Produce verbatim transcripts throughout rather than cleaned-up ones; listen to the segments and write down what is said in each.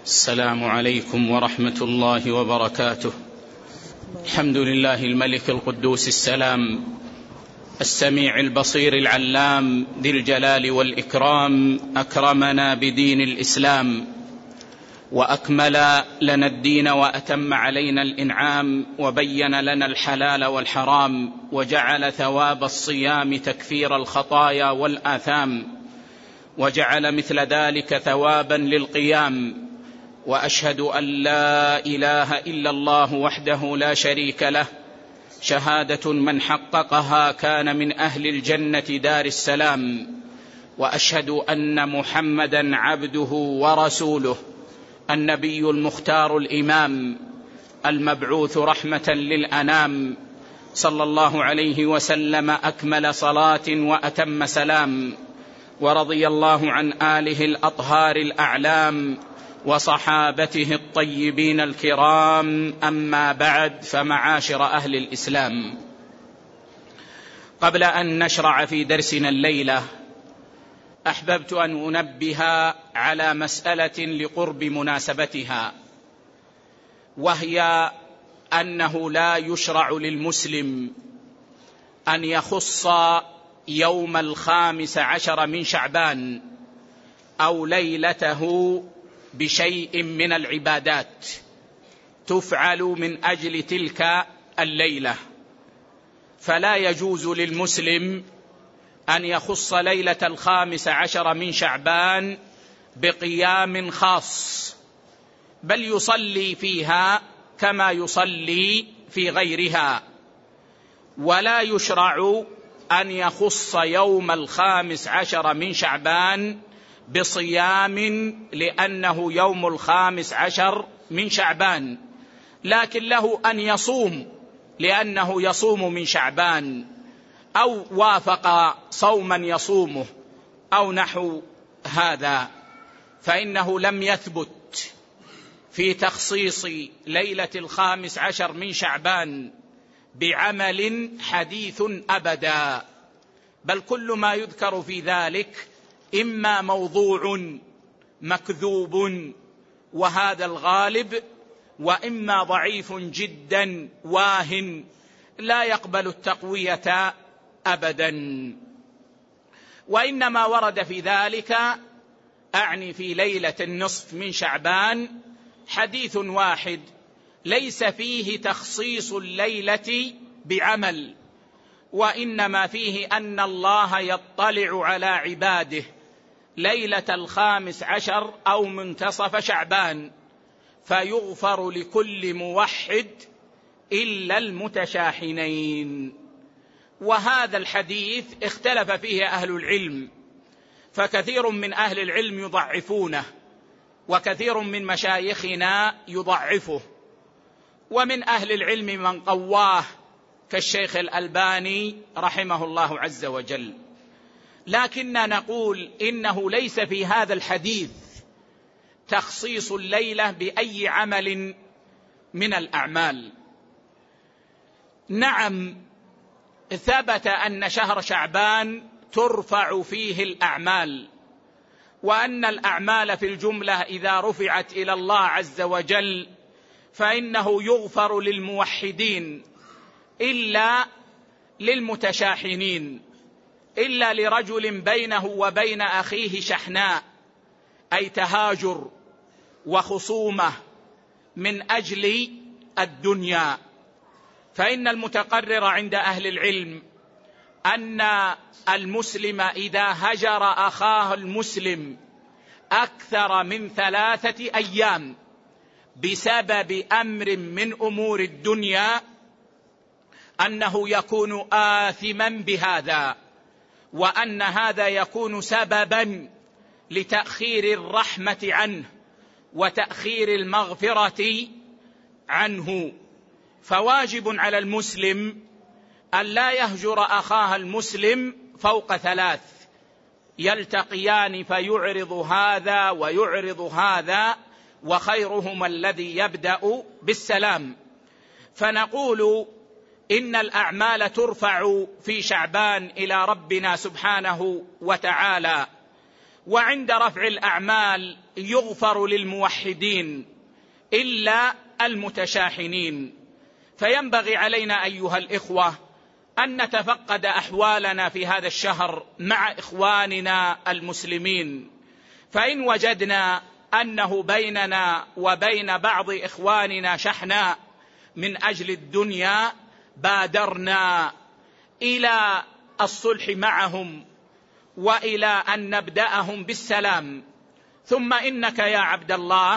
السلام عليكم ورحمة الله وبركاته. الحمد لله الملك القدوس السلام السميع البصير العلام ذي الجلال والإكرام، أكرمنا بدين الإسلام وأكمل لنا الدين وأتم علينا الإنعام، وبين لنا الحلال والحرام، وجعل ثواب الصيام تكفير الخطايا والآثام، وجعل مثل ذلك ثوابا للقيام. وأشهد أن لا إله إلا الله وحده لا شريك له، شهادة من حققها كان من أهل الجنة دار السلام. وأشهد أن محمدا عبده ورسوله، النبي المختار الإمام، المبعوث رحمة للأنام، صلى الله عليه وسلم أكمل صلاة وأتم سلام. ورضي الله عن آله الأطهار الأعلام وصحابته الطيبين الكرام، أما بعد، فمعاشر أهل الإسلام، قبل أن نشرع في درسنا الليلة أحببت أن أنبه على مسألة لقرب مناسبتها، وهي أنه لا يشرع للمسلم أن يخص يوم الخامس عشر من شعبان أو ليلته بشيء من العبادات تفعل من أجل تلك الليلة. فلا يجوز للمسلم أن يخص ليلة الخامس عشر من شعبان بقيام خاص، بل يصلي فيها كما يصلي في غيرها. ولا يشرع أن يخص يوم الخامس عشر من شعبان بصيام لأنه يوم الخامس عشر من شعبان، لكن له أن يصوم لأنه يصوم من شعبان، أو وافق صوما يصومه أو نحو هذا. فإنه لم يثبت في تخصيص ليلة الخامس عشر من شعبان بعمل حديث أبدا، بل كل ما يذكر في ذلك إما موضوع مكذوب وهذا الغالب، وإما ضعيف جدا واهن لا يقبل التقوية أبدا. وإنما ورد في ذلك، أعني في ليلة النصف من شعبان، حديث واحد ليس فيه تخصيص الليلة بعمل، وإنما فيه أن الله يطلع على عباده ليلة الخامس عشر أو منتصف شعبان فيغفر لكل موحد إلا المتشاحنين. وهذا الحديث اختلف فيه أهل العلم، فكثير من أهل العلم يضعفونه، وكثير من مشايخنا يضعفه، ومن أهل العلم من قواه كالشيخ الألباني رحمه الله عز وجل. لكننا نقول إنه ليس في هذا الحديث تخصيص الليلة بأي عمل من الأعمال. نعم، ثبت أن شهر شعبان ترفع فيه الأعمال، وأن الأعمال في الجملة إذا رفعت إلى الله عز وجل فإنه يغفر للموحدين إلا للمتشاحنين، إلا لرجل بينه وبين أخيه شحناء، أي تهاجر وخصومة من أجل الدنيا. فإن المتقرر عند أهل العلم أن المسلم إذا هجر أخاه المسلم أكثر من ثلاثة أيام بسبب أمر من أمور الدنيا أنه يكون آثما بهذا، وأن هذا يكون سببا لتأخير الرحمة عنه وتأخير المغفرة عنه. فواجب على المسلم أن لا يهجر أخاه المسلم فوق ثلاث، يلتقيان فيعرض هذا ويعرض هذا، وخيرهما الذي يبدأ بالسلام. فنقول إن الأعمال ترفع في شعبان إلى ربنا سبحانه وتعالى، وعند رفع الأعمال يغفر للموحدين إلا المتشاحنين. فينبغي علينا أيها الإخوة أن نتفقد أحوالنا في هذا الشهر مع إخواننا المسلمين، فإن وجدنا أنه بيننا وبين بعض إخواننا شحناء من أجل الدنيا بادرنا إلى الصلح معهم وإلى أن نبدأهم بالسلام. ثم إنك يا عبد الله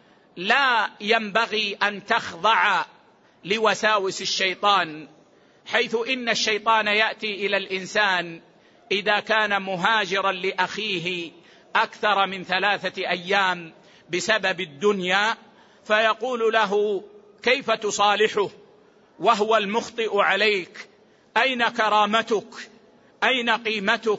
لا ينبغي أن تخضع لوساوس الشيطان، حيث إن الشيطان يأتي إلى الإنسان إذا كان مهاجرا لأخيه أكثر من ثلاثة أيام بسبب الدنيا، فيقول له: كيف تصالحه وهو المخطئ عليك؟ أين كرامتك؟ أين قيمتك؟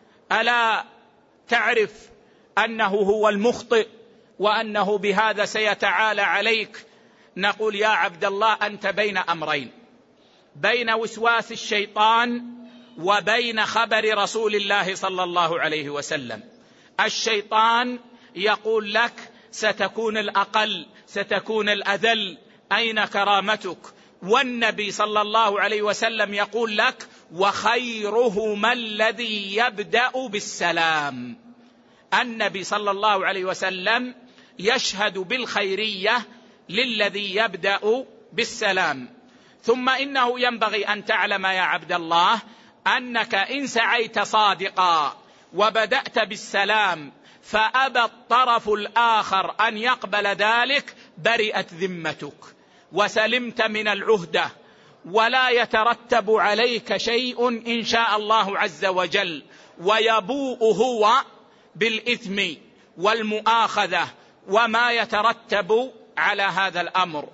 ألا تعرف أنه هو المخطئ وأنه بهذا سيتعالى عليك؟ نقول: يا عبد الله، أنت بين أمرين، بين وسواس الشيطان وبين خبر رسول الله صلى الله عليه وسلم. الشيطان يقول لك: ستكون الأقل، ستكون الأذل، أين كرامتك؟ والنبي صلى الله عليه وسلم يقول لك: وخيرهما الذي يبدأ بالسلام. النبي صلى الله عليه وسلم يشهد بالخيرية للذي يبدأ بالسلام. ثم إنه ينبغي أن تعلم يا عبد الله أنك إن سعيت صادقا وبدأت بالسلام فأبى الطرف الآخر أن يقبل ذلك، برئت ذمتك وسلمت من العهدة، ولا يترتب عليك شيء إن شاء الله عز وجل، ويبوء هو بالإثم والمؤاخذة وما يترتب على هذا الأمر.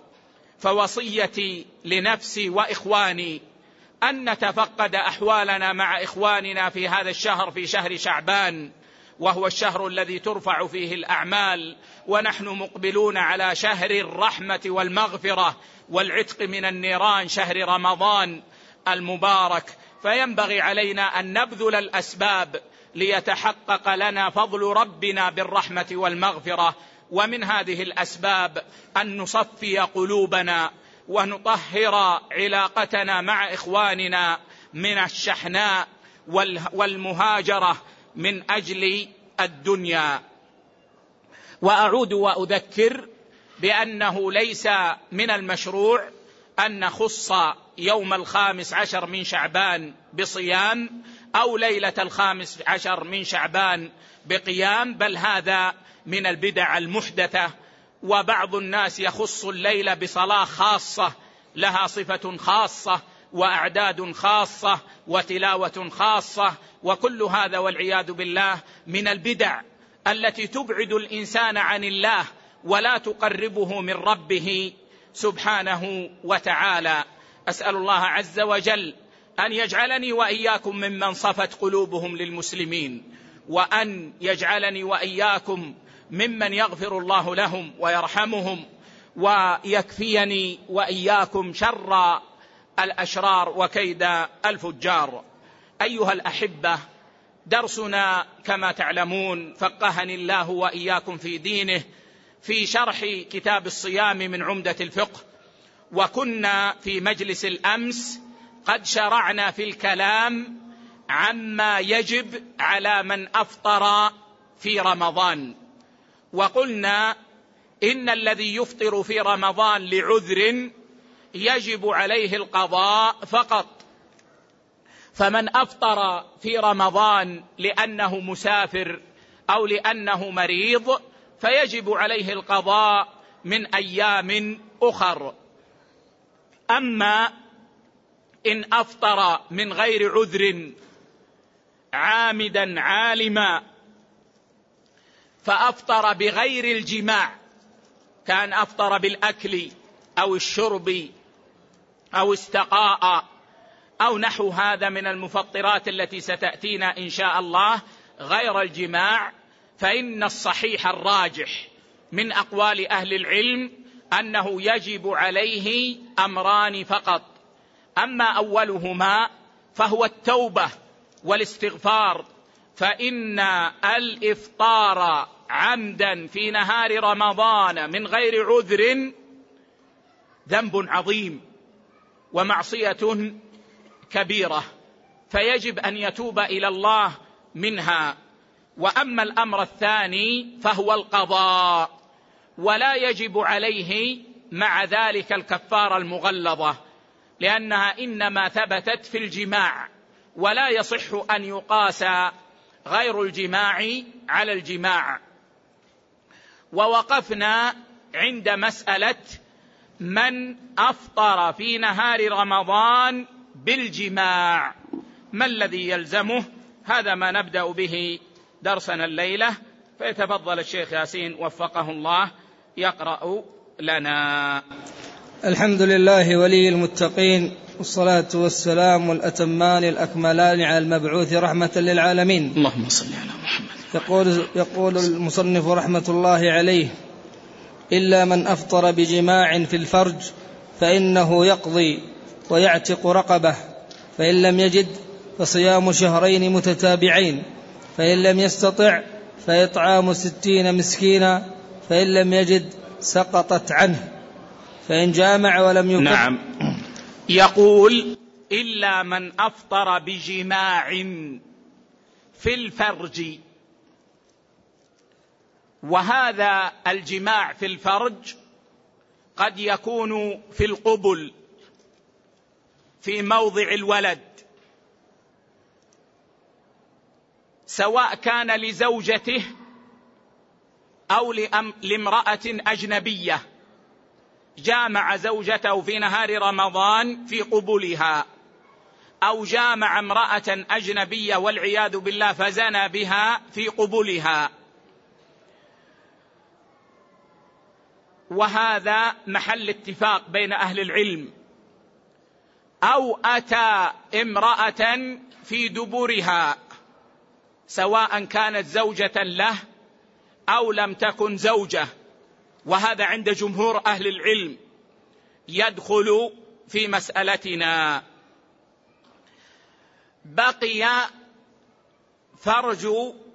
فوصيتي لنفسي وإخواني أن نتفقد أحوالنا مع إخواننا في هذا الشهر، في شهر شعبان، وهو الشهر الذي ترفع فيه الأعمال، ونحن مقبلون على شهر الرحمة والمغفرة والعتق من النيران، شهر رمضان المبارك. فينبغي علينا أن نبذل الأسباب ليتحقق لنا فضل ربنا بالرحمة والمغفرة، ومن هذه الأسباب أن نصفي قلوبنا ونطهر علاقتنا مع إخواننا من الشحناء والمهاجرة من أجل الدنيا. وأعود وأذكر بأنه ليس من المشروع أن نخص يوم الخامس عشر من شعبان بصيام أو ليلة الخامس عشر من شعبان بقيام، بل هذا من البدع المحدثة. وبعض الناس يخص الليلة بصلاة خاصة لها صفة خاصة وأعداد خاصة وتلاوة خاصة، وكل هذا والعياذ بالله من البدع التي تبعد الإنسان عن الله ولا تقربه من ربه سبحانه وتعالى. أسأل الله عز وجل أن يجعلني وإياكم ممن صفت قلوبهم للمسلمين، وأن يجعلني وإياكم ممن يغفر الله لهم ويرحمهم، ويكفيني وإياكم شر الأشرار وكيد الفجار. أيها الأحبة، درسنا كما تعلمون فقهني الله وإياكم في دينه في شرح كتاب الصيام من عمدة الفقه، وكنا في مجلس الأمس قد شرعنا في الكلام عما يجب على من أفطر في رمضان، وقلنا إن الذي يفطر في رمضان لعذر يجب عليه القضاء فقط، فمن أفطر في رمضان لأنه مسافر أو لأنه مريض فيجب عليه القضاء من أيام أخر. أما إن أفطر من غير عذر عامدا عالما، فأفطر بغير الجماع، كان أفطر بالأكل أو الشرب أو استقاء أو نحو هذا من المفطرات التي ستأتينا إن شاء الله غير الجماع، فإن الصحيح الراجح من أقوال أهل العلم أنه يجب عليه أمران فقط. أما أولهما فهو التوبة والاستغفار فإن الإفطار عمدا في نهار رمضان من غير عذر ذنب عظيم ومعصية كبيرة، فيجب أن يتوب إلى الله منها. وأما الأمر الثاني فهو القضاء، ولا يجب عليه مع ذلك الكفارة المغلظة، لأنها إنما ثبتت في الجماع، ولا يصح أن يقاس غير الجماع على الجماع. ووقفنا عند مسألة من أفطر في نهار رمضان بالجماع ما الذي يلزمه؟ هذا ما نبدأ به درسنا الليلة، فيتفضل الشيخ ياسين وفقه الله يقرأ لنا. الحمد لله ولي المتقين، والصلاة والسلام الأتمان الأكملان على المبعوث رحمة للعالمين، اللهم صل على محمد. يقول, يقول المصنف رحمة الله عليه: إلا من أفطر بجماع في الفرج فإنه يقضي ويعتق رقبة، فإن لم يجد فصيام شهرين متتابعين، فإن لم يستطع فإطعام ستين مسكينا، فإن لم يجد سقطت عنه، فإن جامع ولم يكن. نعم، يقول إلا من أفطر بجماع في الفرج، وهذا الجماع في الفرج قد يكون في القبل في موضع الولد، سواء كان لزوجته أو لامرأة أجنبية، جامع زوجته في نهار رمضان في قبلها، أو جامع امرأة أجنبية والعياذ بالله فزنى بها في قبلها، وهذا محل اتفاق بين أهل العلم. أو أتى امرأة في دبرها، سواء كانت زوجة له أو لم تكن زوجة، وهذا عند جمهور أهل العلم يدخل في مسألتنا. بقي فرج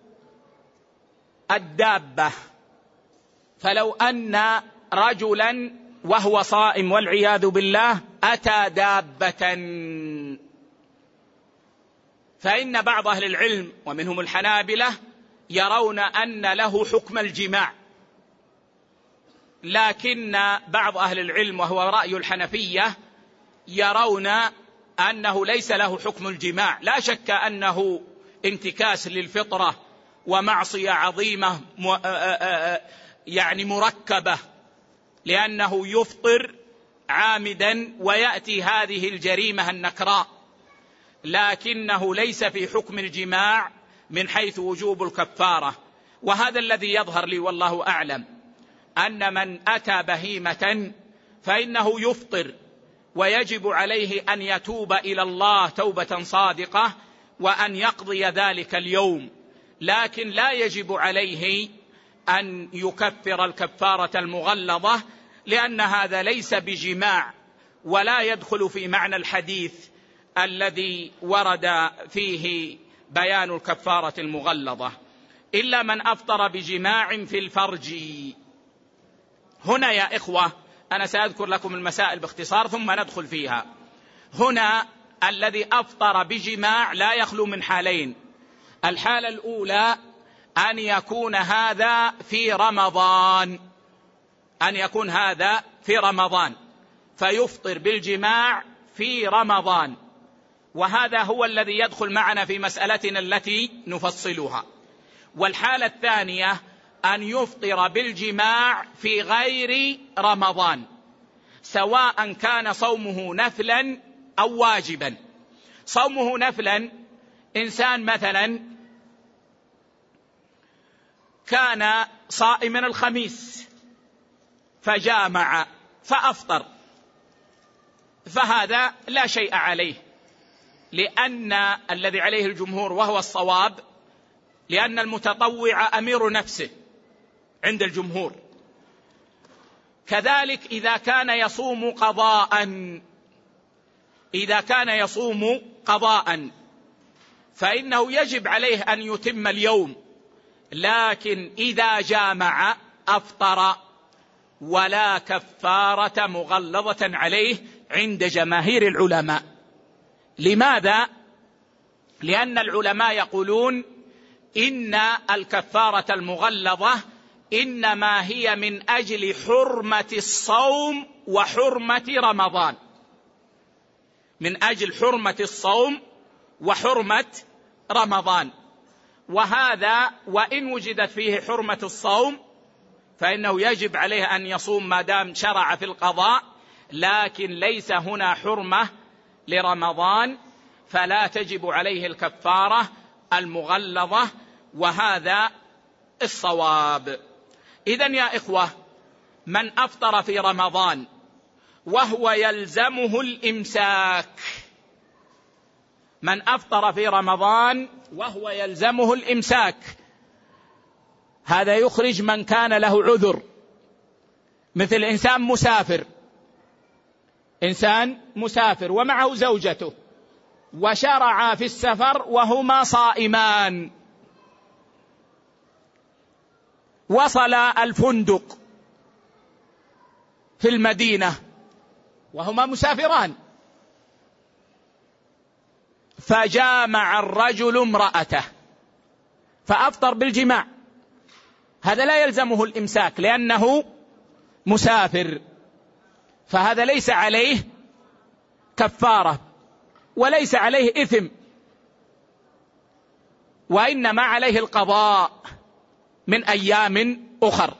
الدابة، فلو أن رجلا وهو صائم والعياذ بالله أتى دابة، فإن بعض أهل العلم ومنهم الحنابلة يرون أن له حكم الجماع، لكن بعض أهل العلم وهو رأي الحنفية يرون أنه ليس له حكم الجماع. لا شك أنه انتكاس للفطرة ومعصية عظيمة يعني مركبة، لأنه يفطر عامدا ويأتي هذه الجريمة النكراء، لكنه ليس في حكم الجماع من حيث وجوب الكفارة. وهذا الذي يظهر لي والله أعلم، أن من أتى بهيمة فإنه يفطر، ويجب عليه أن يتوب إلى الله توبة صادقة وأن يقضي ذلك اليوم، لكن لا يجب عليه أن يكفر الكفارة المغلظة، لأن هذا ليس بجماع ولا يدخل في معنى الحديث الذي ورد فيه بيان الكفارة المغلظة. إلا من أفطر بجماع في الفرج. هنا يا إخوة أنا سأذكر لكم المسائل باختصار ثم ندخل فيها. هنا الذي أفطر بجماع لا يخلو من حالين. الحالة الأولى أن يكون هذا في رمضان، أن يكون هذا في رمضان فيفطر بالجماع في رمضان، وهذا هو الذي يدخل معنا في مسألتنا التي نفصلها. والحالة الثانية أن يفطر بالجماع في غير رمضان، سواء كان صومه نفلا أو واجبا. صومه نفلا، إنسان مثلا كان صائما الخميس فجامع فأفطر، فهذا لا شيء عليه، لأن الذي عليه الجمهور وهو الصواب، لأن المتطوع أمير نفسه عند الجمهور. كذلك إذا كان يصوم قضاء، إذا كان يصوم قضاء فإنه يجب عليه أن يتم اليوم، لكن إذا جامع أفطر ولا كفارة مغلظة عليه عند جماهير العلماء. لماذا؟ لأن العلماء يقولون إن الكفارة المغلظة إنما هي من أجل حرمة الصوم وحرمة رمضان، من أجل حرمة الصوم وحرمة رمضان، وهذا وإن وجدت فيه حرمة الصوم فإنه يجب عليه أن يصوم ما دام شرع في القضاء، لكن ليس هنا حرمة لرمضان فلا تجب عليه الكفارة المغلظة، وهذا الصواب. إذن يا إخوة، من أفطر في رمضان وهو يلزمه الإمساك، من أفطر في رمضان وهو يلزمه الإمساك، هذا يخرج من كان له عذر، مثل إنسان مسافر، إنسان مسافر ومعه زوجته وشرعا في السفر وهما صائمان، وصل الفندق في المدينة وهما مسافران، فجامع الرجل امرأته فأفطر بالجماع، هذا لا يلزمه الإمساك لأنه مسافر، فهذا ليس عليه كفارة وليس عليه إثم، وإنما عليه القضاء من أيام أخر.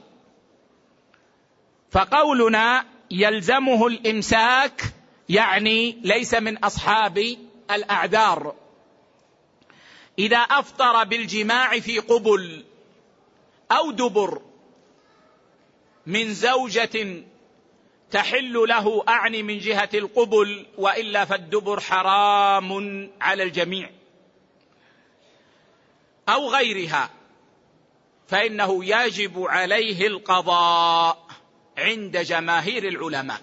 فقولنا يلزمه الإمساك يعني ليس من أصحاب الأعذار. إذا أفطر بالجماع في قبل أو دبر من زوجة تحل له، أعني من جهة القبل، وإلا فالدبر حرام على الجميع، أو غيرها، فإنه يجب عليه القضاء عند جماهير العلماء.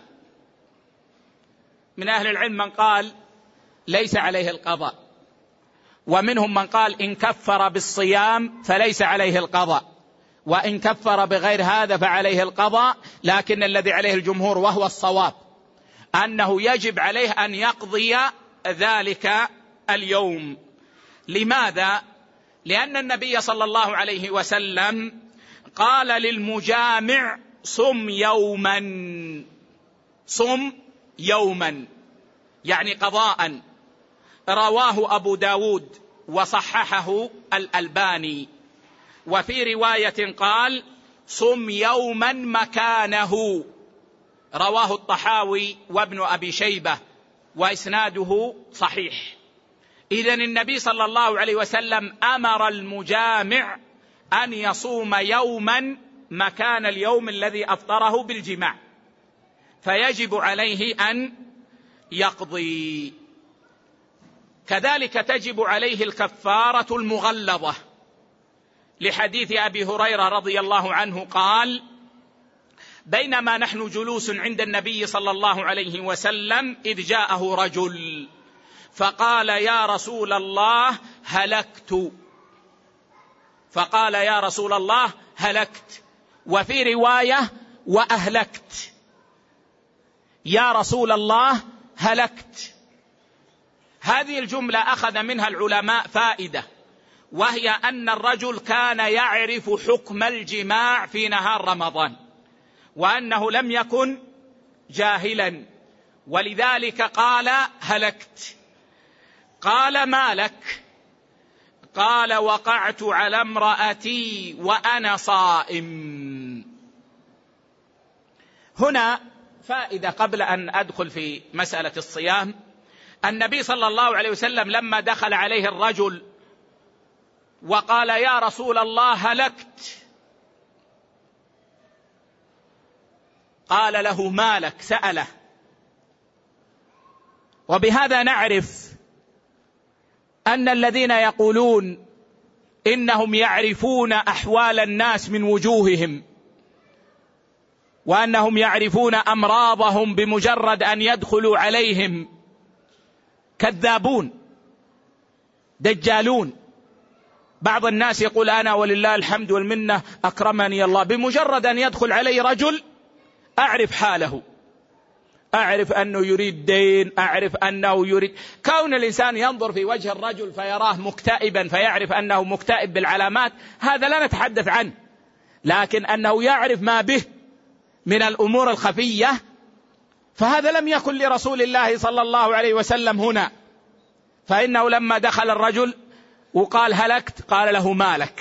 من أهل العلم من قال ليس عليه القضاء، ومنهم من قال إن كفر بالصيام فليس عليه القضاء، وإن كفر بغير هذا فعليه القضاء، لكن الذي عليه الجمهور وهو الصواب أنه يجب عليه أن يقضي ذلك اليوم. لماذا؟ لأن النبي صلى الله عليه وسلم قال للمجامع صم يوما، صم يوما يعني قضاء، رواه أبو داود وصححه الألباني. وفي رواية قال صم يوما مكانه، رواه الطحاوي وابن أبي شيبة وإسناده صحيح. إذن النبي صلى الله عليه وسلم أمر المجامع أن يصوم يوما مكان اليوم الذي أفطره بالجماع، فيجب عليه أن يقضي. كذلك تجب عليه الكفارة المغلظة، لحديث أبي هريرة رضي الله عنه قال بينما نحن جلوس عند النبي صلى الله عليه وسلم إذ جاءه رجل فقال يا رسول الله هلكت، فقال يا رسول الله هلكت، وفي رواية وأهلكت، يا رسول الله هلكت. هذه الجملة أخذ منها العلماء فائدة، وهي أن الرجل كان يعرف حكم الجماع في نهار رمضان، وأنه لم يكن جاهلا، ولذلك قال هلكت. قال ما لك؟ قال وقعت على امرأتي وأنا صائم. هنا فائدة قبل أن أدخل في مسألة الصيام. النبي صلى الله عليه وسلم لما دخل عليه الرجل وقال يا رسول الله هلكت، قال له ما لك؟ سأله. وبهذا نعرف أن الذين يقولون إنهم يعرفون أحوال الناس من وجوههم، وأنهم يعرفون أمراضهم بمجرد أن يدخلوا عليهم، كذابون. دجالون. بعض الناس يقول أنا ولله الحمد والمنة أكرمني الله، بمجرد أن يدخل علي رجل أعرف حاله، أعرف أنه يريد دين، أعرف أنه يريد. كون الإنسان ينظر في وجه الرجل فيراه مكتئبا فيعرف أنه مكتئب بالعلامات، هذا لا نتحدث عنه، لكن أنه يعرف ما به من الأمور الخفية، فهذا لم يكن لرسول الله صلى الله عليه وسلم هنا. فإنه لما دخل الرجل وقال هلكت، قال له مالك،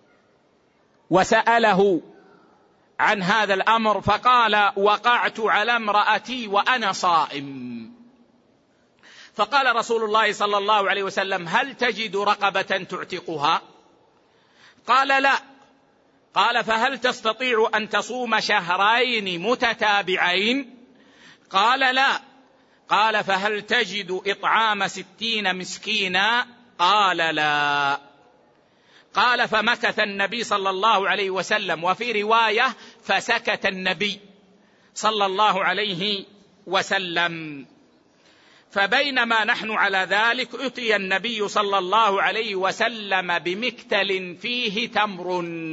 وسأله عن هذا الأمر، فقال وقعت على امرأتي وأنا صائم. فقال رسول الله صلى الله عليه وسلم هل تجد رقبة تعتقها؟ قال لا. قال فهل تستطيع أن تصوم شهرين متتابعين؟ قال لا. قال فهل تجد إطعام ستين مسكينا؟ قال لا. قال فمكث النبي صلى الله عليه وسلم، وفي رواية فسكت النبي صلى الله عليه وسلم. فبينما نحن على ذلك أتي النبي صلى الله عليه وسلم بمكتل فيه تمر.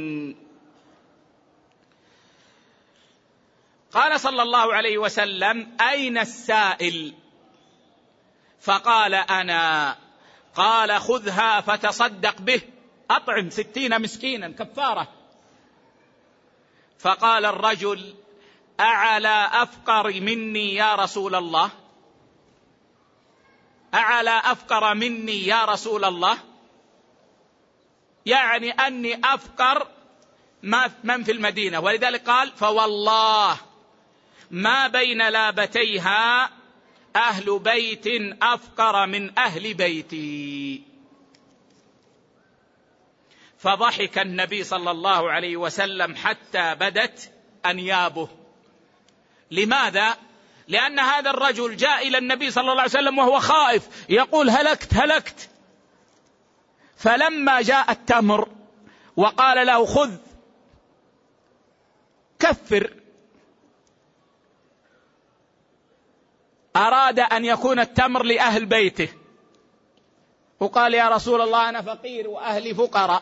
قال صلى الله عليه وسلم أين السائل؟ فقال أنا. قال خذها فتصدق به، أطعم ستين مسكينا كفارة. فقال الرجل أعلى أفقر مني يا رسول الله؟ أعلى أفقر مني يا رسول الله؟ يعني أني أفقر من في المدينة. ولذلك قال فوالله ما بين لابتيها أهل بيت أفقر من أهل بيتي. فضحك النبي صلى الله عليه وسلم حتى بدت أنيابه. لماذا؟ لأن هذا الرجل جاء إلى النبي صلى الله عليه وسلم وهو خائف، يقول هلكت هلكت. فلما جاء التمر وقال له خذ كفر، أراد أن يكون التمر لأهل بيته، وقال يا رسول الله أنا فقير وأهلي فقراء.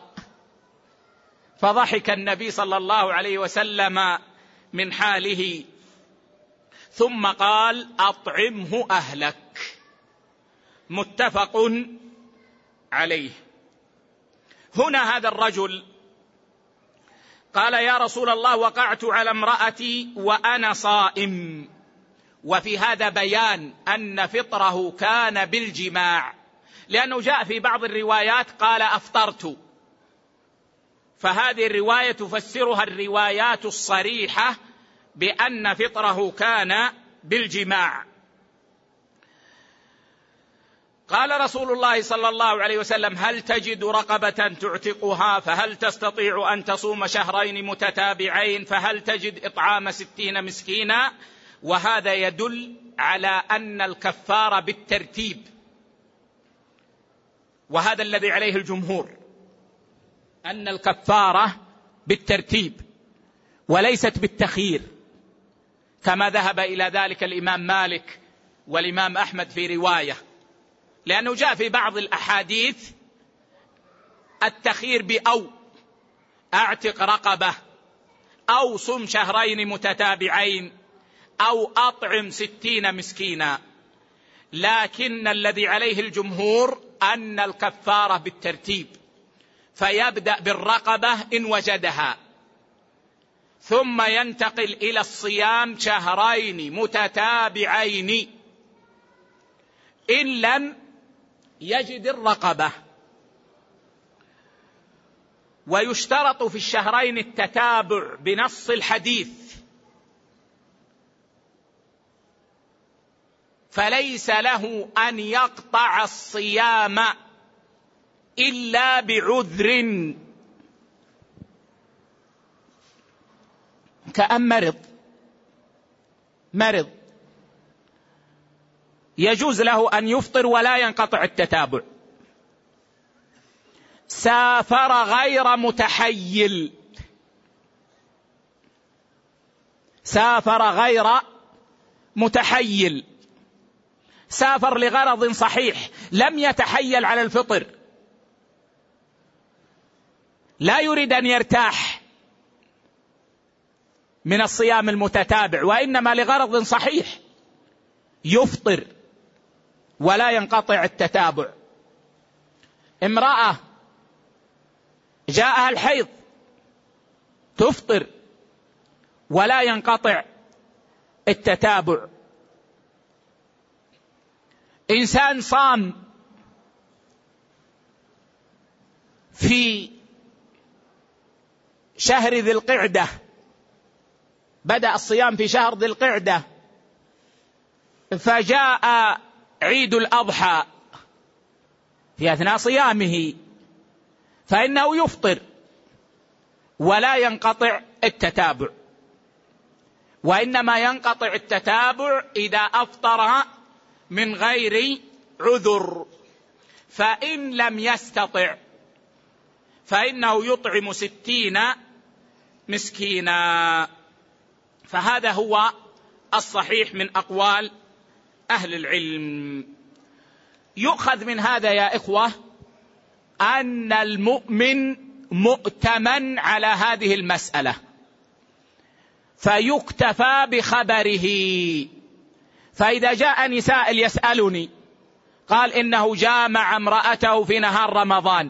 فضحك النبي صلى الله عليه وسلم من حاله، ثم قال أطعمه أهلك. متفق عليه. هنا هذا الرجل قال يا رسول الله وقعت على امرأتي وأنا صائم. وفي هذا بيان أن فطره كان بالجماع، لأنه جاء في بعض الروايات قال أفطرت، فهذه الرواية تفسرها الروايات الصريحة بأن فطره كان بالجماع. قال رسول الله صلى الله عليه وسلم هل تجد رقبة تعتقها؟ فهل تستطيع أن تصوم شهرين متتابعين؟ فهل تجد إطعام ستين مسكينا؟ وهذا يدل على أن الكفارة بالترتيب، وهذا الذي عليه الجمهور، أن الكفارة بالترتيب وليست بالتخيير، كما ذهب إلى ذلك الإمام مالك والإمام أحمد في رواية، لأنه جاء في بعض الأحاديث التخيير بأو أعتق رقبة، أو صم شهرين متتابعين، أو أطعم ستين مسكينا. لكن الذي عليه الجمهور أن الكفارة بالترتيب، فيبدأ بالرقبة إن وجدها، ثم ينتقل إلى الصيام شهرين متتابعين إن لم يجد الرقبة. ويشترط في الشهرين التتابع بنص الحديث، فليس له أن يقطع الصيام إلا بعذر، كأن مرض مرض يجوز له أن يفطر ولا ينقطع التتابع. سافر غير متحيل، سافر غير متحيل، سافر لغرض صحيح، لم يتحيل على الفطر، لا يريد أن يرتاح من الصيام المتتابع، وإنما لغرض صحيح، يفطر ولا ينقطع التتابع. امرأة جاءها الحيض تفطر ولا ينقطع التتابع. إنسان صام في شهر ذي القعدة، بدأ الصيام في شهر ذي القعدة، فجاء عيد الأضحى في أثناء صيامه، فإنه يفطر ولا ينقطع التتابع، وإنما ينقطع التتابع إذا أفطر من غير عذر. فإن لم يستطع فإنه يطعم ستين مسكينا. فهذا هو الصحيح من أقوال أهل العلم. يؤخذ من هذا يا إخوة أن المؤمن مؤتمن على هذه المسألة، فيكتفى بخبره. فإذا جاءني سائل يسألني قال إنه جامع امرأته في نهار رمضان،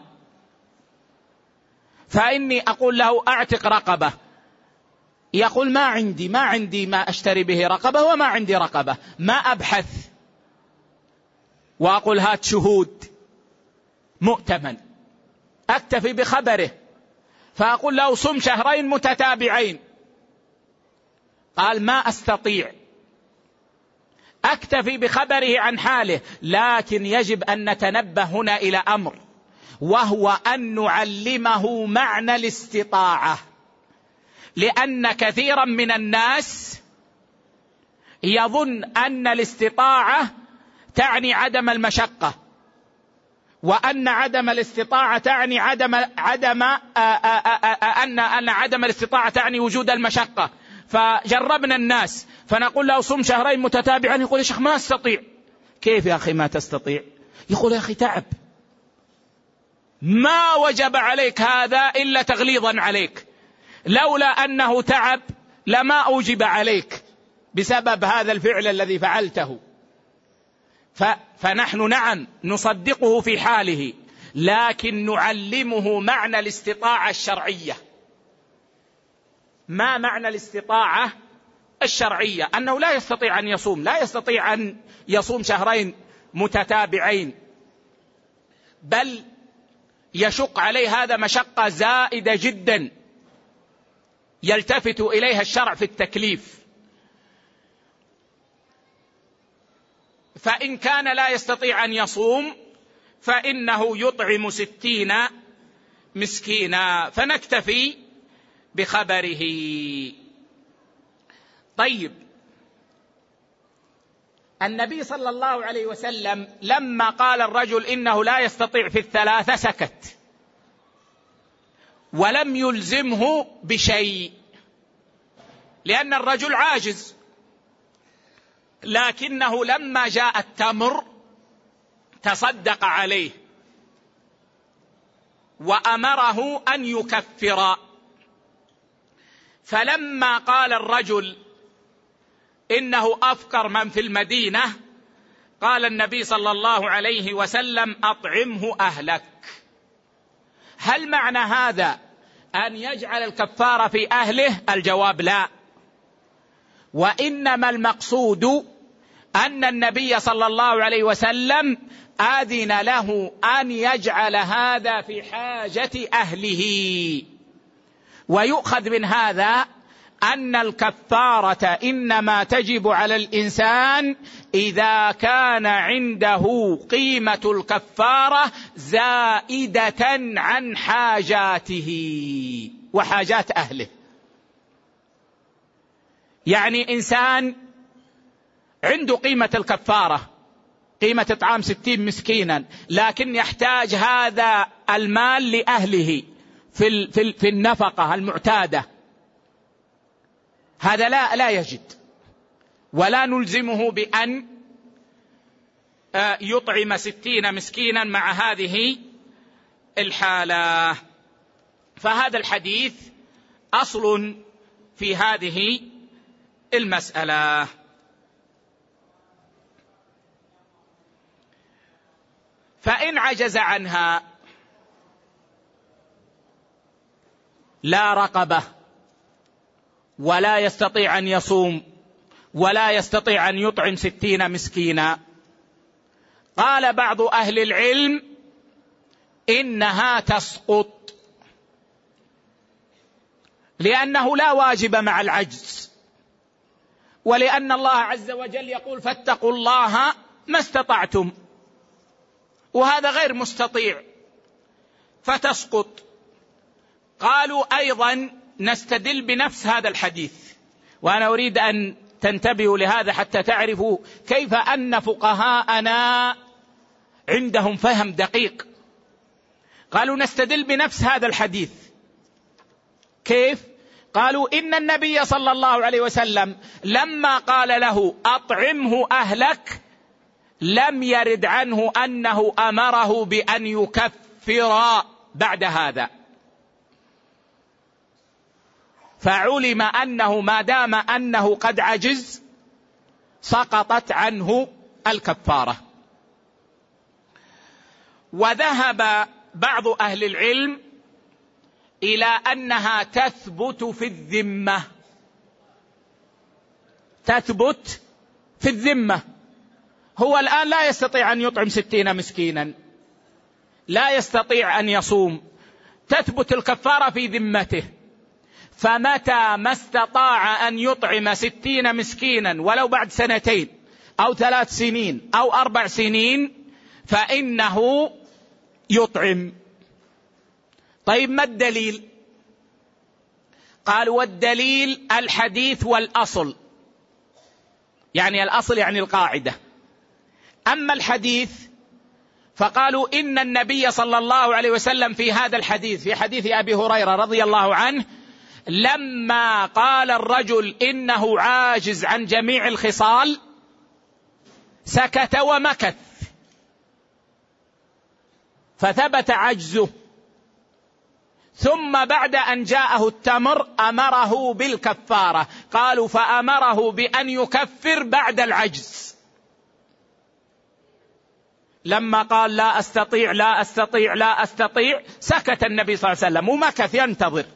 فإني أقول له أعتق رقبة، يقول ما عندي ما عندي ما أشتري به رقبة وما عندي رقبة، ما أبحث وأقول هات شهود، مؤتمن، أكتفي بخبره. فأقول له صم شهرين متتابعين، قال ما أستطيع، أكتفي بخبره عن حاله. لكن يجب أن نتنبه هنا إلى أمر، وهو أن نعلمه معنى الاستطاعة، لأن كثيرا من الناس يظن أن الاستطاعة تعني عدم المشقة، وأن عدم الاستطاعة تعني عدم عدم أن أن عدم الاستطاعة تعني وجود المشقة. فجربنا الناس فنقول له صم شهرين متتابعين، يقول يا شيخ ما أستطيع. كيف يا أخي ما تستطيع؟ يقول يا أخي تعب، ما وجب عليك هذا إلا تغليظا عليك، لولا أنه تعب لما أوجب عليك بسبب هذا الفعل الذي فعلته. فنحن نعم نصدقه في حاله، لكن نعلمه معنى الاستطاعة الشرعية. ما معنى الاستطاعة الشرعية؟ أنه لا يستطيع أن يصوم، لا يستطيع أن يصوم شهرين متتابعين، بل يشق عليه هذا مشقة زائدة جدا يلتفت إليها الشرع في التكليف. فإن كان لا يستطيع أن يصوم فإنه يطعم ستين مسكينا، فنكتفي بخبره. طيب، النبي صلى الله عليه وسلم لما قال الرجل إنه لا يستطيع في الثلاثة سكت ولم يلزمه بشيء، لأن الرجل عاجز، لكنه لما جاء التمر تصدق عليه وأمره أن يكفر. فلما قال الرجل إنه أفقر من في المدينة، قال النبي صلى الله عليه وسلم أطعمه أهلك. هل معنى هذا أن يجعل الكفارة في أهله؟ الجواب لا، وإنما المقصود أن النبي صلى الله عليه وسلم آذن له أن يجعل هذا في حاجة أهله. ويؤخذ من هذا أن الكفارة إنما تجب على الإنسان إذا كان عنده قيمة الكفارة زائدة عن حاجاته وحاجات أهله. يعني إنسان عنده قيمة الكفارة، قيمة إطعام ستين مسكينا، لكن يحتاج هذا المال لأهله في في النفقة المعتادة، هذا لا لا يجد، ولا نلزمه بأن يطعم ستين مسكينا مع هذه الحالة. فهذا الحديث أصل في هذه المسألة. فإن عجز عنها لا رقبة ولا يستطيع أن يصوم ولا يستطيع أن يطعم ستين مسكينا، قال بعض أهل العلم إنها تسقط، لأنه لا واجب مع العجز، ولأن الله عز وجل يقول فاتقوا الله ما استطعتم، وهذا غير مستطيع فتسقط. قالوا أيضا نستدل بنفس هذا الحديث، وأنا أريد أن تنتبهوا لهذا حتى تعرفوا كيف أن فقهاءنا عندهم فهم دقيق. قالوا نستدل بنفس هذا الحديث. كيف؟ قالوا إن النبي صلى الله عليه وسلم لما قال له أطعمه أهلك لم يرد عنه أنه أمره بأن يكفر بعد هذا، فعلم أنه ما دام أنه قد عجز سقطت عنه الكفارة. وذهب بعض أهل العلم إلى أنها تثبت في الذمة، تثبت في الذمة. هو الآن لا يستطيع أن يطعم ستين مسكينا، لا يستطيع أن يصوم، تثبت الكفارة في ذمته، فمتى ما استطاع أن يطعم ستين مسكينا ولو بعد سنتين أو ثلاث سنين أو أربع سنين فإنه يطعم. طيب ما الدليل؟ قال والدليل الحديث والأصل، يعني الأصل يعني القاعدة. أما الحديث فقالوا إن النبي صلى الله عليه وسلم في هذا الحديث، في حديث أبي هريرة رضي الله عنه، لما قال الرجل إنه عاجز عن جميع الخصال سكت ومكث، فثبت عجزه، ثم بعد أن جاءه التمر أمره بالكفارة. قالوا فأمره بأن يكفر بعد العجز. لما قال لا أستطيع لا أستطيع لا أستطيع سكت النبي صلى الله عليه وسلم ومكث ينتظر.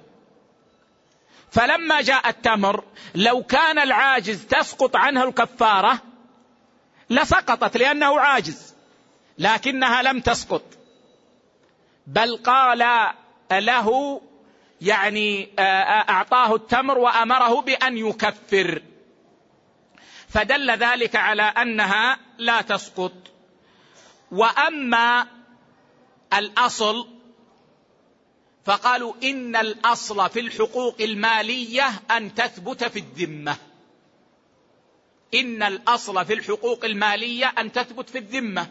فلما جاء التمر لو كان العاجز تسقط عنه الكفارة لسقطت لأنه عاجز، لكنها لم تسقط، بل قال له يعني أعطاه التمر وأمره بأن يكفر، فدل ذلك على أنها لا تسقط. وأما الأصل فقالوا إن الأصل في الحقوق المالية أن تثبت في الذمة، إن الأصل في الحقوق المالية أن تثبت في الذمة،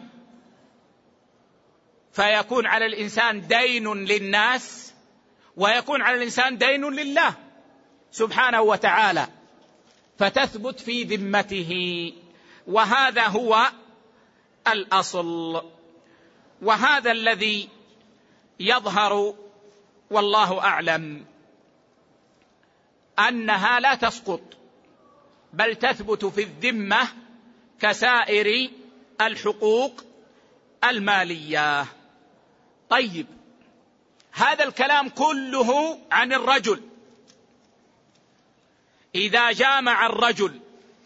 فيكون على الإنسان دين للناس ويكون على الإنسان دين لله سبحانه وتعالى، فتثبت في ذمته، وهذا هو الأصل. وهذا الذي يظهر والله أعلم أنها لا تسقط بل تثبت في الذمة كسائر الحقوق المالية. طيب، هذا الكلام كله عن الرجل. إذا جامع الرجل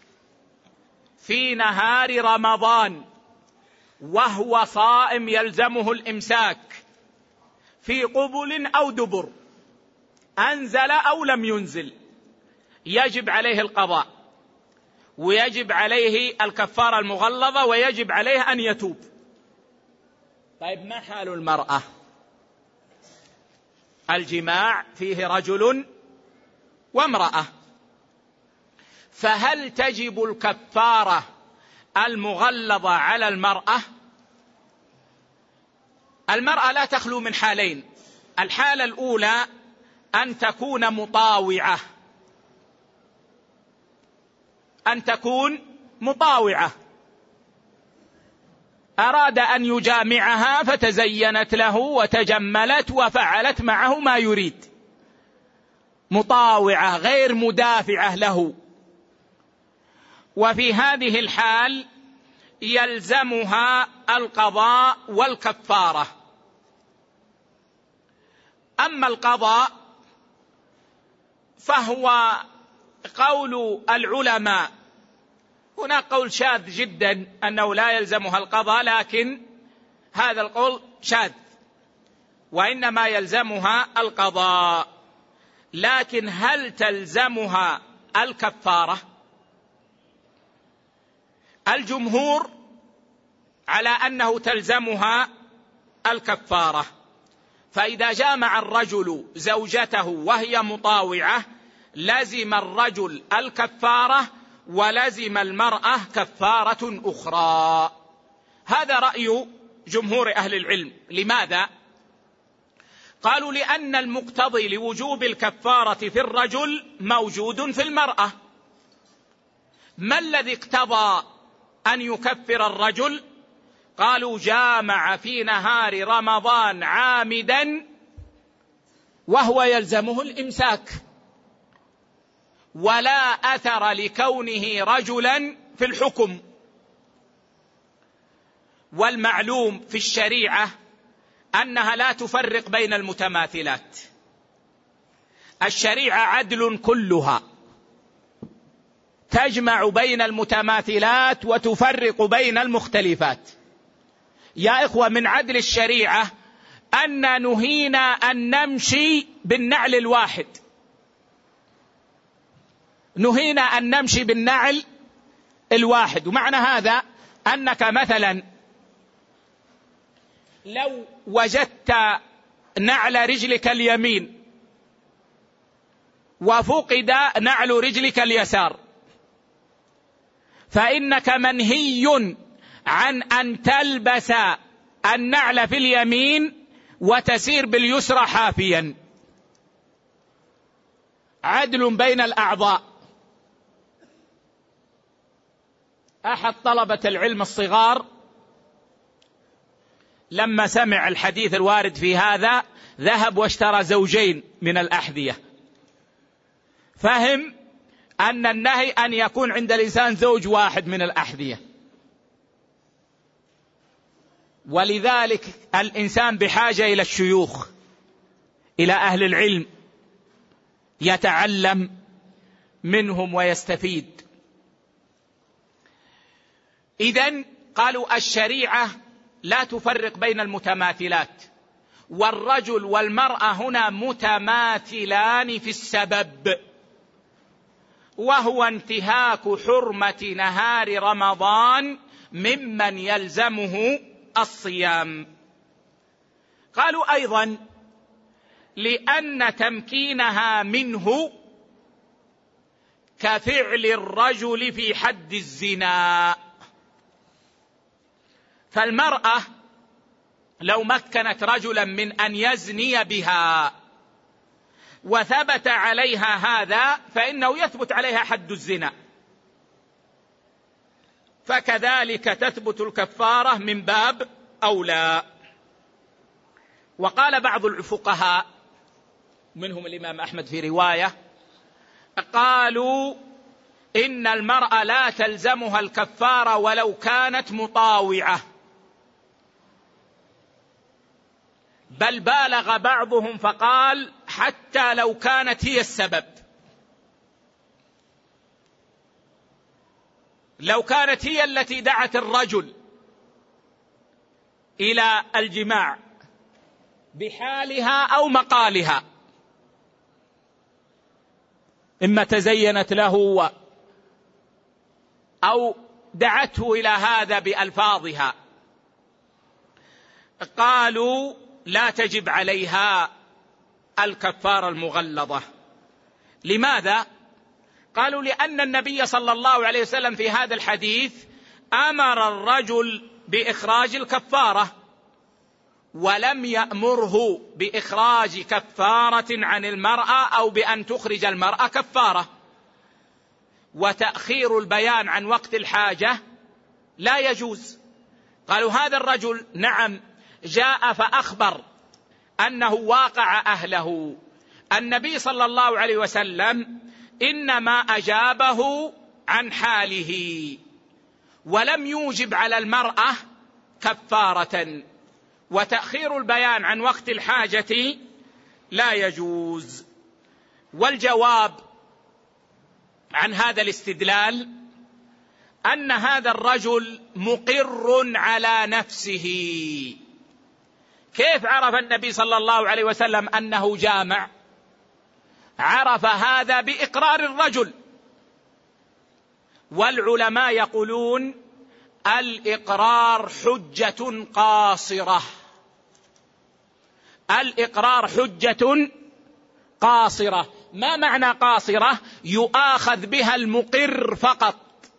في نهار رمضان وهو صائم يلزمه الإمساك في قبل أو دبر، أنزل أو لم ينزل، يجب عليه القضاء ويجب عليه الكفارة المغلظة ويجب عليه أن يتوب. طيب ما حال المرأة؟ الجماع فيه رجل وامرأة، فهل تجب الكفارة المغلظة على المرأة؟ المرأة لا تخلو من حالين. الحالة الأولى أن تكون مطاوعة، أن تكون مطاوعة، أراد أن يجامعها فتزينت له وتجملت وفعلت معه ما يريد، مطاوعة غير مدافعة له، وفي هذه الحال يلزمها القضاء والكفارة. أما القضاء فهو قول العلماء، هناك قول شاذ جدا أنه لا يلزمها القضاء، لكن هذا القول شاذ، وإنما يلزمها القضاء. لكن هل تلزمها الكفارة؟ الجمهور على أنه تلزمها الكفارة، فإذا جامع الرجل زوجته وهي مطاوعة لزم الرجل الكفارة ولزم المرأة كفارة أخرى. هذا رأي جمهور أهل العلم. لماذا؟ قالوا لأن المقتضي لوجوب الكفارة في الرجل موجود في المرأة. ما الذي اقتضى أن يكفر الرجل؟ قالوا جامع في نهار رمضان عامدا وهو يلزمه الإمساك، ولا أثر لكونه رجلا في الحكم. والمعلوم في الشريعة أنها لا تفرق بين المتماثلات، الشريعة عدل كلها، تجمع بين المتماثلات وتفرق بين المختلفات. يا إخوة، من عدل الشريعة أن نهينا أن نمشي بالنعل الواحد، نهينا أن نمشي بالنعل الواحد. ومعنى هذا أنك مثلا لو وجدت نعل رجلك اليمين وفقد نعل رجلك اليسار، فإنك منهي عن أن تلبس النعل في اليمين وتسير باليسرى حافيا. عدل بين الأعضاء. أحد طلبة العلم الصغار لما سمع الحديث الوارد في هذا ذهب واشترى زوجين من الأحذية، فهم أن النهي أن يكون عند الإنسان زوج واحد من الأحذية. ولذلك الإنسان بحاجة إلى الشيوخ، إلى أهل العلم، يتعلم منهم ويستفيد. إذن قالوا الشريعة لا تفرق بين المتماثلات، والرجل والمرأة هنا متماثلان في السبب، وهو انتهاك حرمة نهار رمضان ممن يلزمه الصيام. قالوا أيضا لأن تمكينها منه كفعل الرجل في حد الزنا. فالمرأة لو مكنت رجلا من أن يزني بها وثبت عليها هذا فإنه يثبت عليها حد الزنا، فكذلك تثبت الكفارة من باب أولى. وقال بعض الفقهاء منهم الإمام أحمد في رواية، قالوا إن المرأة لا تلزمها الكفارة ولو كانت مطاوعة، بل بالغ بعضهم فقال حتى لو كانت هي السبب، لو كانت هي التي دعت الرجل إلى الجماع بحالها أو مقالها، إما تزينت له أو دعته إلى هذا بألفاظها، قالوا لا تجب عليها الكفارة المغلظة. لماذا؟ قالوا لأن النبي صلى الله عليه وسلم في هذا الحديث أمر الرجل بإخراج الكفارة، ولم يأمره بإخراج كفارة عن المرأة أو بأن تخرج المرأة كفارة. وتأخير البيان عن وقت الحاجة لا يجوز، قالوا هذا الرجل نعم جاء فأخبر أنه واقع أهله. النبي صلى الله عليه وسلم إنما أجابه عن حاله ولم يوجب على المرأة كفارة، وتأخير البيان عن وقت الحاجة لا يجوز. والجواب عن هذا الاستدلال أن هذا الرجل مقر على نفسه. كيف عرف النبي صلى الله عليه وسلم أنه جامع؟ عرف هذا بإقرار الرجل. والعلماء يقولون الإقرار حجة قاصرة. الإقرار حجة قاصرة. ما معنى قاصرة؟ يؤاخذ بها المقر فقط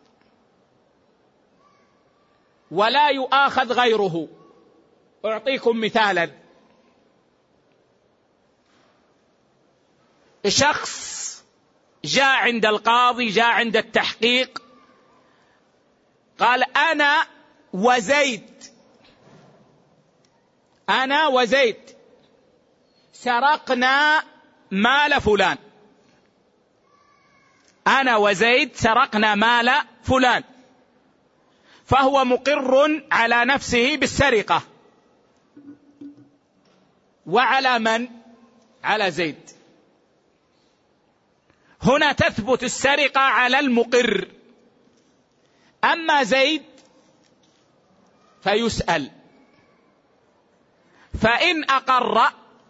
ولا يؤاخذ غيره. أعطيكم مثالا. شخص جاء عند القاضي، جاء عند التحقيق، قال أنا وزيد أنا وزيد سرقنا مال فلان. أنا وزيد سرقنا مال فلان، فهو مقر على نفسه بالسرقة. وعلى من؟ على زيد. هنا تثبت السرقة على المقر. أما زيد فيسأل، فإن أقر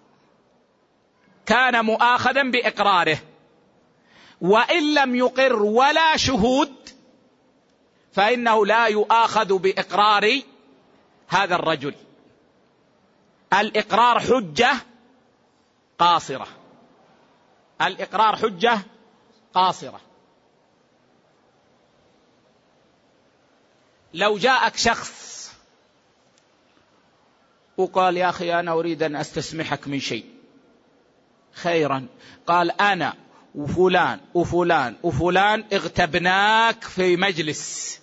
كان مؤاخذا بإقراره، وإن لم يقر ولا شهود فإنه لا يؤاخذ بإقرار هذا الرجل. الإقرار حجة قاصرة. الإقرار حجة قاصرة. لو جاءك شخص وقال يا أخي أنا أريد أن أستسمحك من شيء، خيرا، قال أنا وفلان وفلان وفلان اغتبناك في مجلس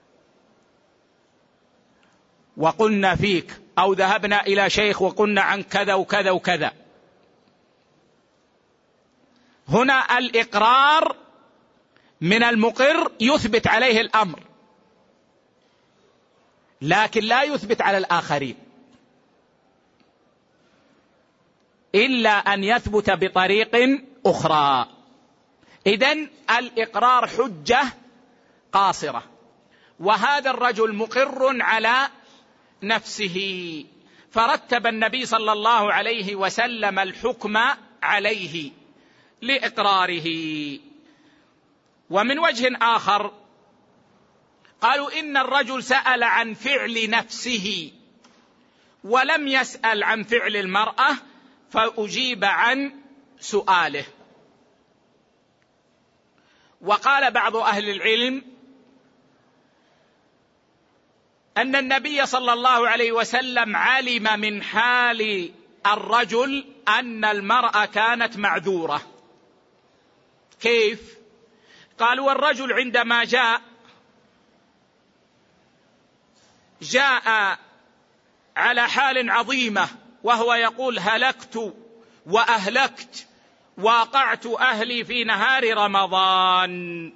وقلنا فيك، أو ذهبنا إلى شيخ وقلنا عن كذا وكذا وكذا. هنا الإقرار من المقر يثبت عليه الأمر، لكن لا يثبت على الآخرين إلا أن يثبت بطريق أخرى. إذن الإقرار حجة قاصرة، وهذا الرجل مقر على نفسه، فرتب النبي صلى الله عليه وسلم الحكم عليه لإقراره. ومن وجه آخر قالوا إن الرجل سأل عن فعل نفسه ولم يسأل عن فعل المرأة، فأجيب عن سؤاله. وقال بعض أهل العلم أن النبي صلى الله عليه وسلم علم من حال الرجل أن المرأة كانت معذورة. كيف؟ قالوا الرجل عندما جاء جاء على حال عظيمة، وهو يقول هلكت وأهلكت، واقعت أهلي في نهار رمضان،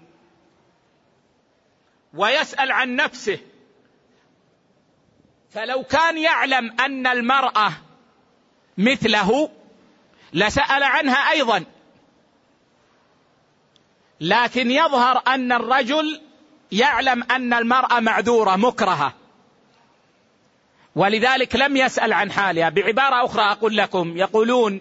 ويسأل عن نفسه. فلو كان يعلم أن المرأة مثله لسأل عنها أيضا، لكن يظهر أن الرجل يعلم أن المرأة معذورة مكرهة، ولذلك لم يسأل عن حالها. بعبارة أخرى أقول لكم، يقولون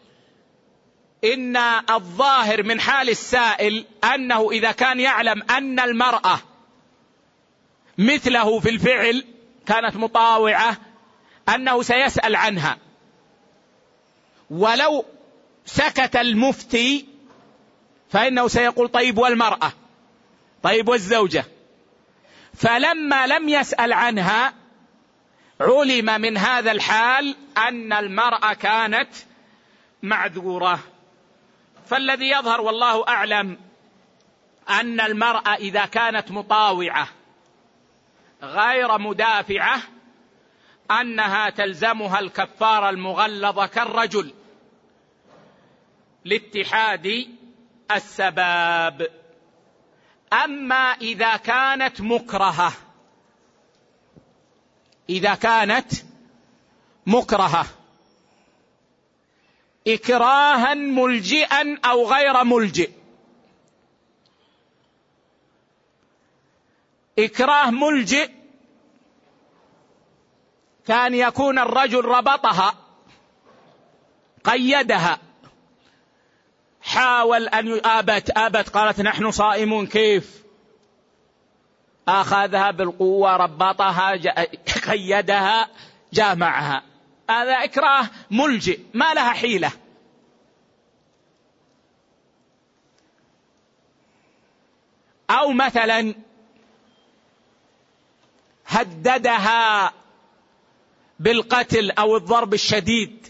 إن الظاهر من حال السائل أنه إذا كان يعلم أن المرأة مثله في الفعل كانت مطاوعة أنه سيسأل عنها، ولو سكت المفتي فإنه سيقول طيب والمرأة، طيب والزوجة. فلما لم يسأل عنها علم من هذا الحال أن المرأة كانت معذورة. فالذي يظهر والله أعلم أن المرأة إذا كانت مطاوعة غير مدافعة أنها تلزمها الكفارة المغلظة كالرجل لاتحاد السباب. أما إذا كانت مكرهة، إذا كانت مكرهة إكراها ملجئا أو غير ملجئ، إكراه ملجئ كان يكون الرجل ربطها قيدها، حاول أن آبت آبت قالت نحن صائمون، كيف؟ أخذها بالقوة، ربطها، قيدها، جامعها. هذا إكراه ملجئ ما لها حيلة. أو مثلا هددها بالقتل أو الضرب الشديد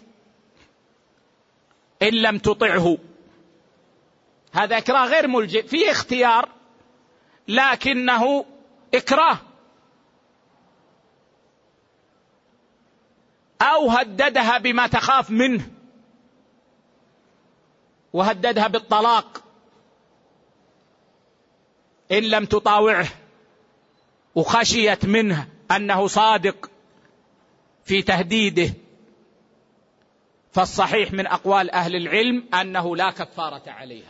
إن لم تطعه، هذا إكراه غير ملجئ، فيه اختيار لكنه إكراه. أو هددها بما تخاف منه، وهددها بالطلاق إن لم تطاوعه، وخشيت منه أنه صادق في تهديده. فالصحيح من أقوال أهل العلم أنه لا كفارة عليها.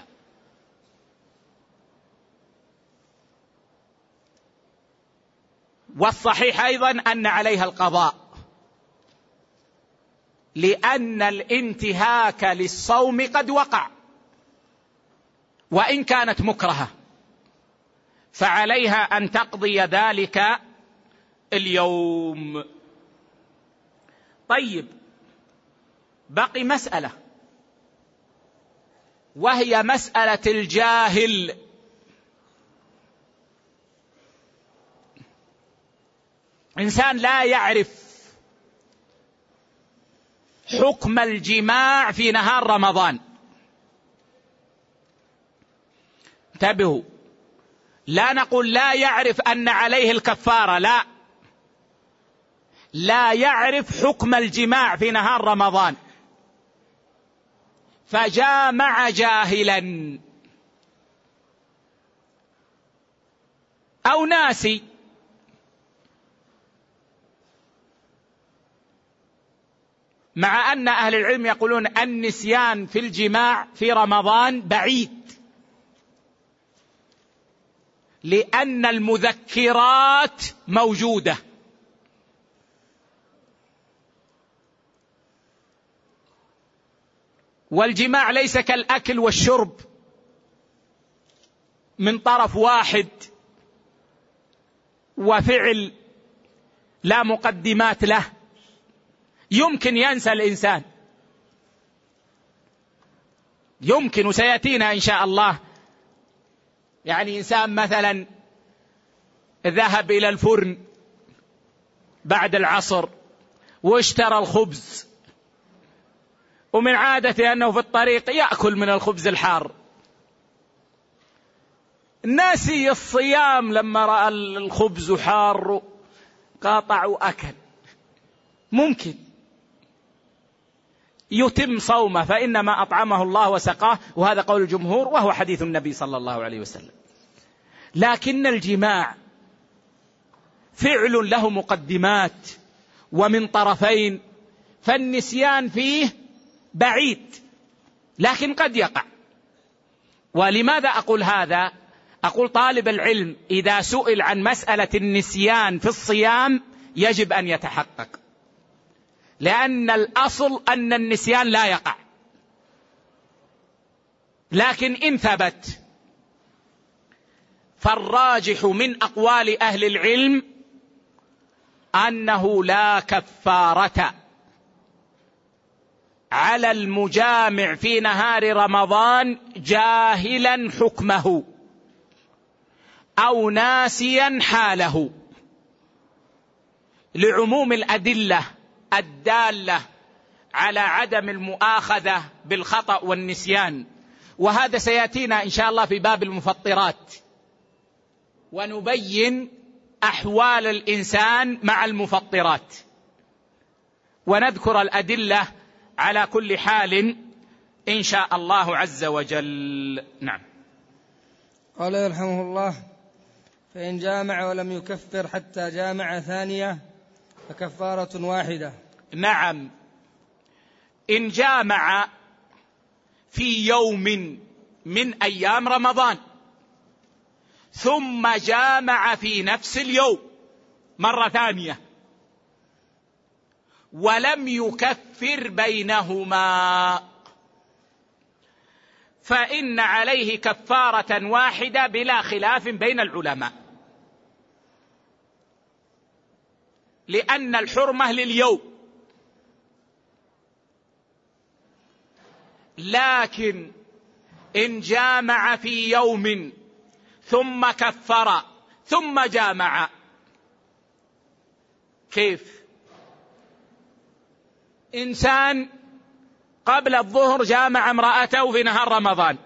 والصحيح أيضا أن عليها القضاء، لأن الانتهاك للصوم قد وقع وإن كانت مكرهة، فعليها أن تقضي ذلك اليوم. طيب، بقي مسألة، وهي مسألة الجاهل. إنسان لا يعرف حكم الجماع في نهار رمضان، انتبهوا، لا نقول لا يعرف أن عليه الكفارة، لا، لا يعرف حكم الجماع في نهار رمضان فجامع جاهلا أو ناسي. مع أن أهل العلم يقولون النسيان في الجماع في رمضان بعيد، لأن المذكرات موجودة. والجماع ليس كالأكل والشرب من طرف واحد وفعل لا مقدمات له، يمكن ينسى الإنسان، يمكن، وسيأتينا إن شاء الله. يعني إنسان مثلا ذهب إلى الفرن بعد العصر واشترى الخبز، ومن عادته أنه في الطريق يأكل من الخبز الحار، نسي الصيام لما رأى الخبز حار قاطع وأكل، ممكن يتم صومه فإنما أطعمه الله وسقاه، وهذا قول الجمهور وهو حديث النبي صلى الله عليه وسلم. لكن الجماع فعل له مقدمات ومن طرفين، فالنسيان فيه بعيد لكن قد يقع. ولماذا أقول هذا؟ أقول طالب العلم إذا سئل عن مسألة النسيان في الصيام يجب أن يتحقق، لأن الأصل أن النسيان لا يقع، لكن إن ثبت فالراجح من أقوال أهل العلم أنه لا كفارة على المجامع في نهار رمضان جاهلا حكمه أو ناسيا حاله، لعموم الأدلة الدالة على عدم المؤاخذة بالخطأ والنسيان. وهذا سيأتينا إن شاء الله في باب المفطرات، ونبين أحوال الإنسان مع المفطرات، ونذكر الأدلة على كل حال إن شاء الله عز وجل. نعم. قال يرحمه الله: فإن جامع ولم يكفر حتى جامع ثانية فكفارة واحدة. نعم، إن جامع في يوم من أيام رمضان ثم جامع في نفس اليوم مرة ثانية ولم يكفر بينهما فإن عليه كفارة واحدة بلا خلاف بين العلماء، لأن الحرمة لليوم. لكن إن جامع في يوم ثم كفر ثم جامع، كيف؟ إنسان قبل الظهر جامع امرأته في نهار رمضان،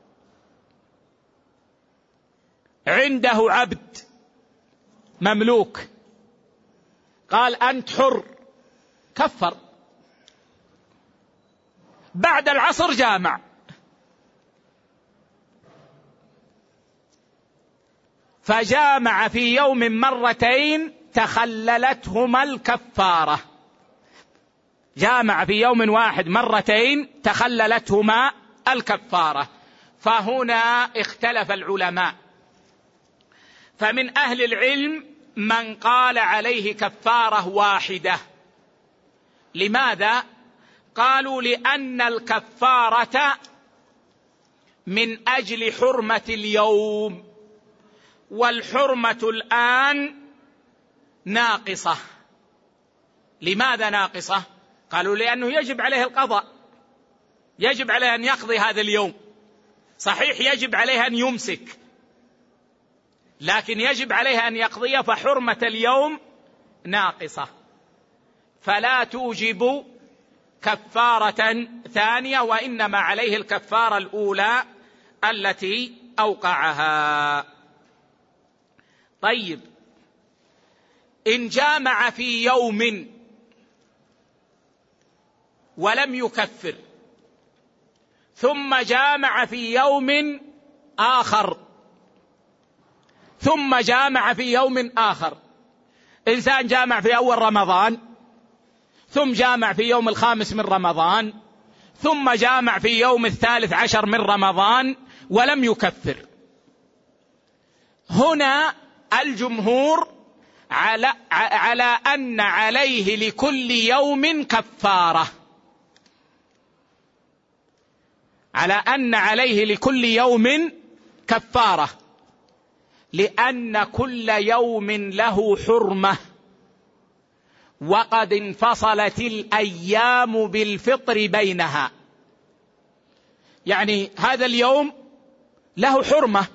عنده عبد مملوك، قال أنت حر، كفر. بعد العصر جامع، فجامع في يوم مرتين تخللتهما الكفارة. جامع في يوم واحد مرتين تخللتهما الكفارة. فهنا اختلف العلماء، فمن أهل العلم من قال عليه كفارة واحدة. لماذا؟ قالوا لأن الكفارة من أجل حرمة اليوم، والحرمة الآن ناقصة. لماذا ناقصة؟ قالوا لأنه يجب عليه القضاء، يجب عليه أن يقضي هذا اليوم. صحيح يجب عليه أن يمسك، لكن يجب عليه أن يقضي، فحرمة اليوم ناقصة، فلا توجب كفارة ثانية، وإنما عليه الكفارة الأولى التي أوقعها. طيب، إن جامع في يوم ولم يكفر ثم جامع في يوم آخر ثم جامع في يوم آخر، إنسان جامع في أول رمضان ثم جامع في يوم الخامس من رمضان ثم جامع في يوم الثالث عشر من رمضان ولم يكفر، هنا الجمهور على, على أن عليه لكل يوم كفارة، على أن عليه لكل يوم كفارة، لأن كل يوم له حرمة، وقد انفصلت الأيام بالفطر بينها. يعني هذا اليوم له حرمة،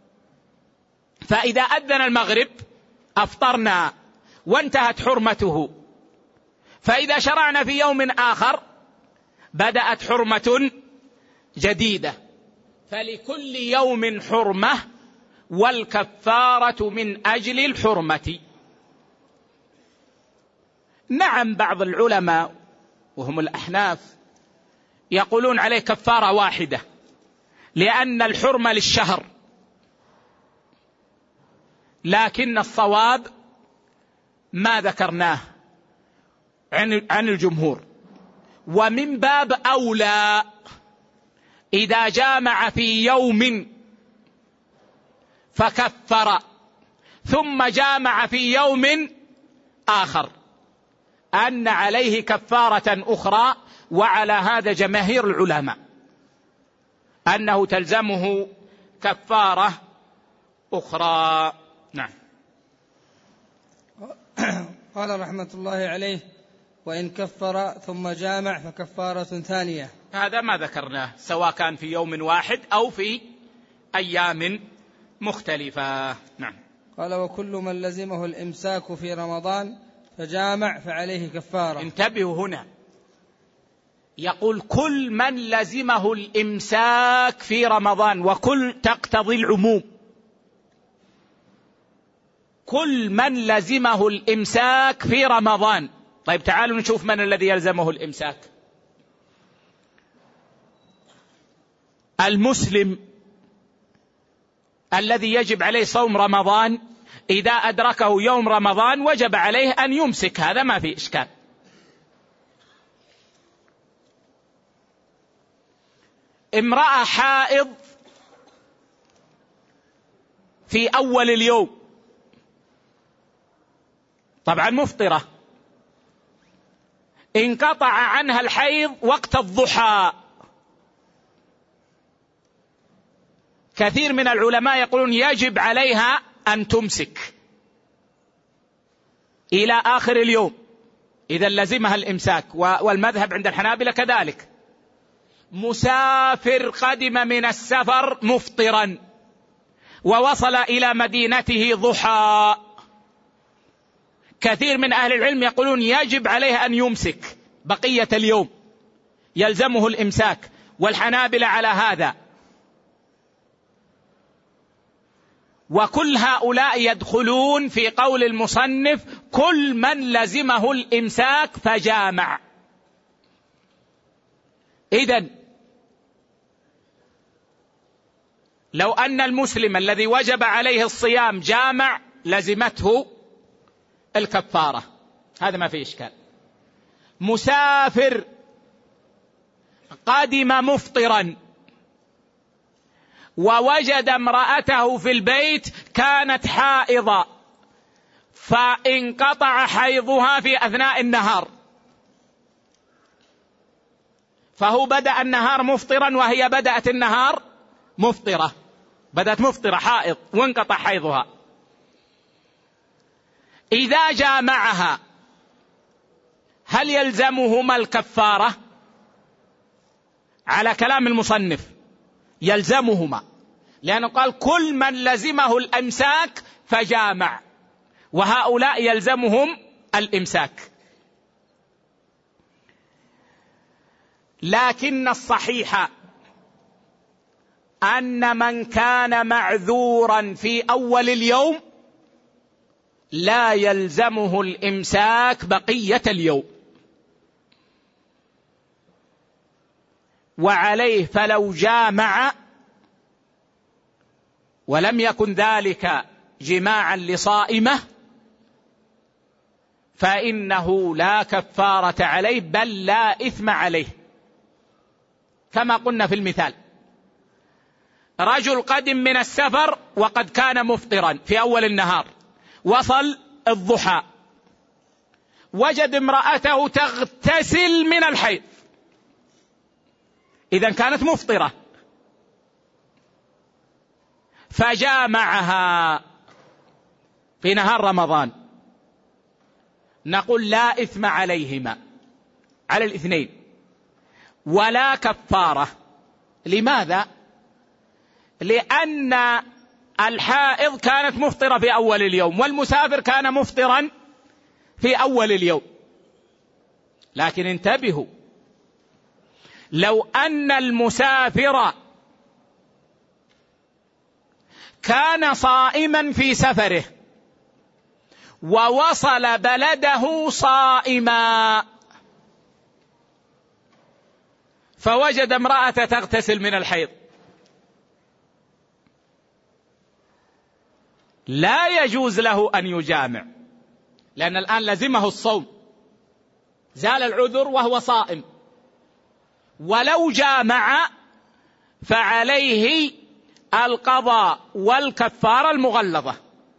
فإذا أذن المغرب أفطرنا وانتهت حرمته، فإذا شرعنا في يوم آخر بدأت حرمة جديدة، فلكل يوم حرمة، والكفارة من أجل الحرمة. نعم، بعض العلماء وهم الأحناف يقولون عليه كفارة واحدة، لأن الحرمة للشهر، لكن الصواب ما ذكرناه عن الجمهور. ومن باب أولى إذا جامع في يوم فكفر ثم جامع في يوم آخر أن عليه كفارة أخرى، وعلى هذا جماهير العلماء أنه تلزمه كفارة أخرى. نعم. قال رحمة الله عليه: وإن كفر ثم جامع فكفارة ثانية. هذا ما ذكرناه، سواء كان في يوم واحد أو في أيام مختلفة. نعم. قال: وكل من لزمه الإمساك في رمضان فجامع فعليه كفارة. انتبهوا هنا، يقول كل من لزمه الإمساك في رمضان، وكل تقتضي العموم، كل من لزمه الإمساك في رمضان. طيب تعالوا نشوف من الذي يلزمه الإمساك. المسلم الذي يجب عليه صوم رمضان إذا أدركه يوم رمضان وجب عليه أن يمسك، هذا ما في إشكال. امرأة حائض في أول اليوم طبعا مفطرة، انقطع عنها الحيض وقت الضحى. كثير من العلماء يقولون يجب عليها أن تمسك إلى آخر اليوم إذا لزمها الإمساك، والمذهب عند الحنابلة كذلك. مسافر قدم من السفر مفطرا ووصل إلى مدينته ضحى، كثير من أهل العلم يقولون يجب عليه أن يمسك بقية اليوم، يلزمه الإمساك، والحنابلة على هذا. وكل هؤلاء يدخلون في قول المصنف كل من لزمه الإمساك فجامع. إذن لو أن المسلم الذي وجب عليه الصيام جامع لزمته الكفارة، هذا ما فيه إشكال. مسافر قادم مفطرا ووجد امرأته في البيت كانت حائضة فانقطع حيضها في أثناء النهار، فهو بدأ النهار مفطرا وهي بدأت النهار مفطرة، بدأت مفطرة حائض وانقطع حيضها. إذا جامعها هل يلزمهما الكفارة؟ على كلام المصنف يلزمهما، لأنه قال كل من لزمه الإمساك فجامع، وهؤلاء يلزمهم الإمساك. لكن الصحيح أن من كان معذورا في أول اليوم لا يلزمه الإمساك بقية اليوم، وعليه فلو جامع ولم يكن ذلك جماعا لصائمة فإنه لا كفارة عليه بل لا إثم عليه. كما قلنا في المثال، رجل قدم من السفر وقد كان مفطرا في أول النهار، وصل الضحى وجد امرأته تغتسل من الحيض، إذن كانت مفطرة، فجامعها في نهار رمضان، نقول لا إثم عليهما على الاثنين ولا كفارة. لماذا؟ لأن الحائض كانت مفطرة في أول اليوم والمسافر كان مفطرا في أول اليوم. لكن انتبهوا، لو أن المسافر كان صائما في سفره ووصل بلده صائما فوجد امرأة تغتسل من الحيض، لا يجوز له أن يجامع، لأن الآن لزمه الصوم، زال العذر وهو صائم. ولو جامع فعليه القضاء والكفارة المغلظة.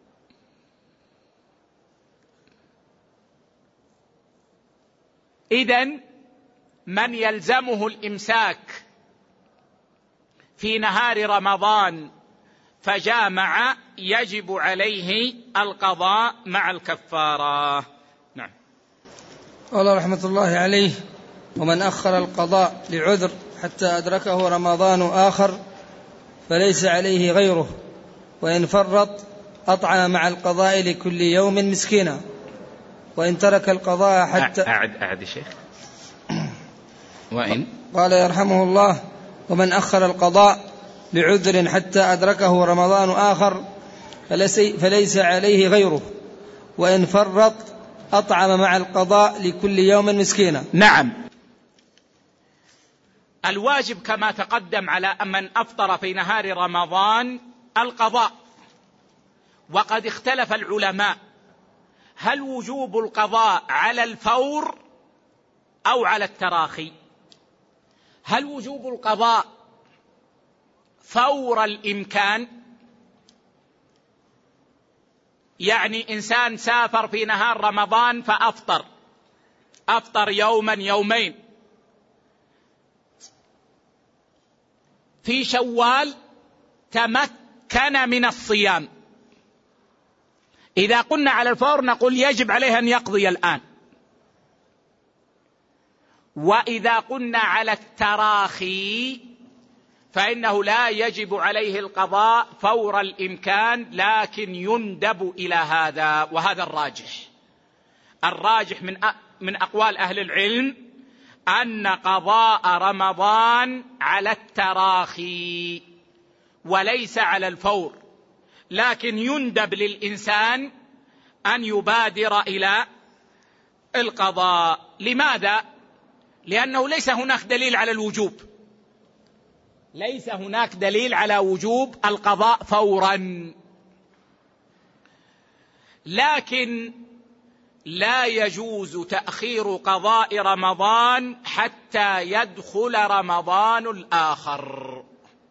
إذن من يلزمه الإمساك في نهار رمضان فجامع يجب عليه القضاء مع الكفارة. نعم. قال رحمة الله عليه: ومن أخر القضاء لعذر حتى أدركه رمضان آخر فليس عليه غيره، وإن فرط أطعم مع القضاء لكل يوم مسكينا، وإن ترك القضاء حتى أعد أعد شيخ. وإن قال يرحمه الله: ومن أخر القضاء لعذر حتى أدركه رمضان آخر فليس عليه غيره، وإن فرط أطعم مع القضاء لكل يوم مسكينا. نعم، الواجب كما تقدم على من أفطر في نهار رمضان القضاء. وقد اختلف العلماء هل وجوب القضاء على الفور أو على التراخي؟ هل وجوب القضاء فور الإمكان، يعني إنسان سافر في نهار رمضان فأفطر أفطر يوما يومين، في شوال تمكن من الصيام، إذا قلنا على الفور نقول يجب عليه أن يقضي الآن. وإذا قلنا على التراخي فإنه لا يجب عليه القضاء فور الإمكان، لكن يندب إلى هذا، وهذا الراجح. الراجح من من أقوال أهل العلم أن قضاء رمضان على التراخي وليس على الفور، لكن يندب للإنسان أن يبادر إلى القضاء. لماذا؟ لأنه ليس هناك دليل على الوجوب، ليس هناك دليل على وجوب القضاء فورا. لكن لا يجوز تأخير قضاء رمضان حتى يدخل رمضان الآخر،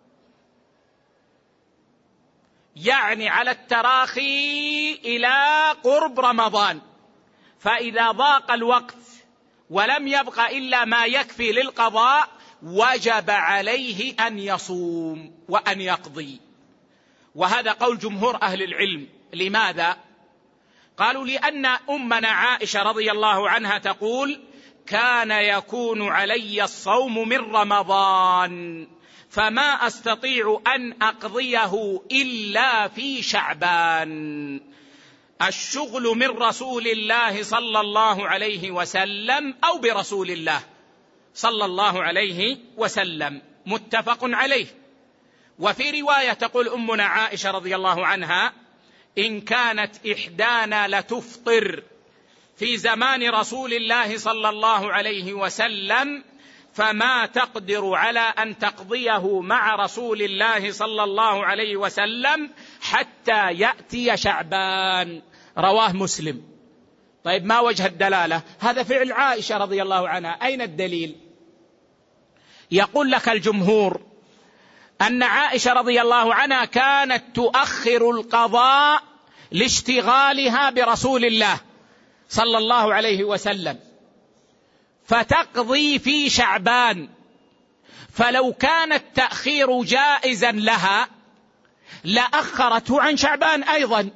يعني على التراخي إلى قرب رمضان، فإذا ضاق الوقت ولم يبق إلا ما يكفي للقضاء وجب عليه أن يصوم وأن يقضي. وهذا قول جمهور أهل العلم. لماذا؟ قالوا لأن أمنا عائشة رضي الله عنها تقول: كان يكون علي الصوم من رمضان فما أستطيع أن أقضيه إلا في شعبان، الشغل من رسول الله صلى الله عليه وسلم أو برسول الله صلى الله عليه وسلم، متفق عليه. وفي رواية تقول أمنا عائشة رضي الله عنها: إن كانت إحدانا لتفطر في زمان رسول الله صلى الله عليه وسلم فما تقدر على أن تقضيه مع رسول الله صلى الله عليه وسلم حتى يأتي شعبان، رواه مسلم. طيب، ما وجه الدلالة؟ هذا فعل عائشة رضي الله عنها، أين الدليل؟ يقول لك الجمهور أن عائشة رضي الله عنها كانت تؤخر القضاء لاشتغالها برسول الله صلى الله عليه وسلم، فتقضي في شعبان، فلو كان التأخير جائزا لها لأخرته عن شعبان أيضا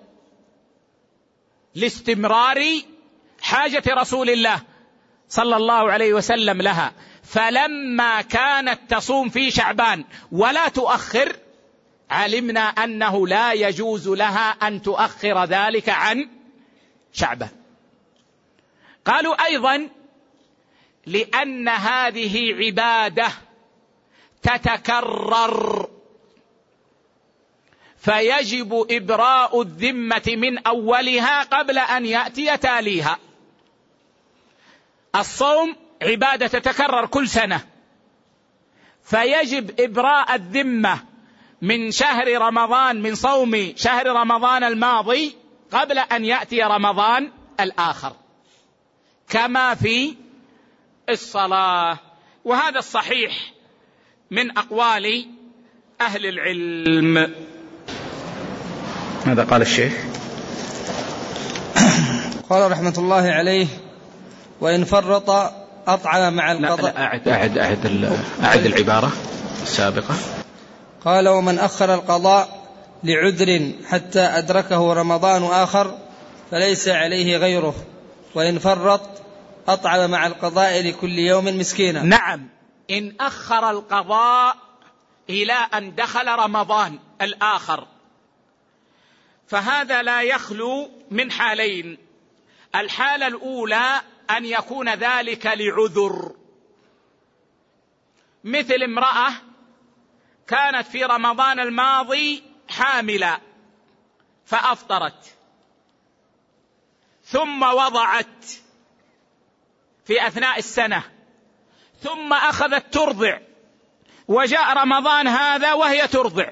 لاستمرار حاجة رسول الله صلى الله عليه وسلم لها. فلما كانت تصوم في شعبان ولا تؤخر، علمنا أنه لا يجوز لها أن تؤخر ذلك عن شعبان. قالوا أيضا لأن هذه عبادة تتكرر، فيجب إبراء الذمة من أولها قبل أن يأتي تاليها. الصوم عبادة تتكرر كل سنة، فيجب إبراء الذمة من شهر رمضان، من صوم شهر رمضان الماضي قبل أن يأتي رمضان الآخر، كما في الصلاة. وهذا الصحيح من أقوال أهل العلم. ماذا قال الشيخ؟ قال رحمة الله عليه: وإن فرط أطعم مع القضاء. أعد أعد أعد أعد العبارة السابقة. قال: ومن أخر القضاء لعذر حتى أدركه رمضان آخر فليس عليه غيره، وإن فرط أطعم مع القضاء لكل يوم مسكينا. نعم، إن أخر القضاء إلى أن دخل رمضان الآخر، فهذا لا يخلو من حالين. الحالة الأولى أن يكون ذلك لعذر، مثل امرأة كانت في رمضان الماضي حاملة فأفطرت ثم وضعت في أثناء السنة ثم أخذت ترضع وجاء رمضان هذا وهي ترضع،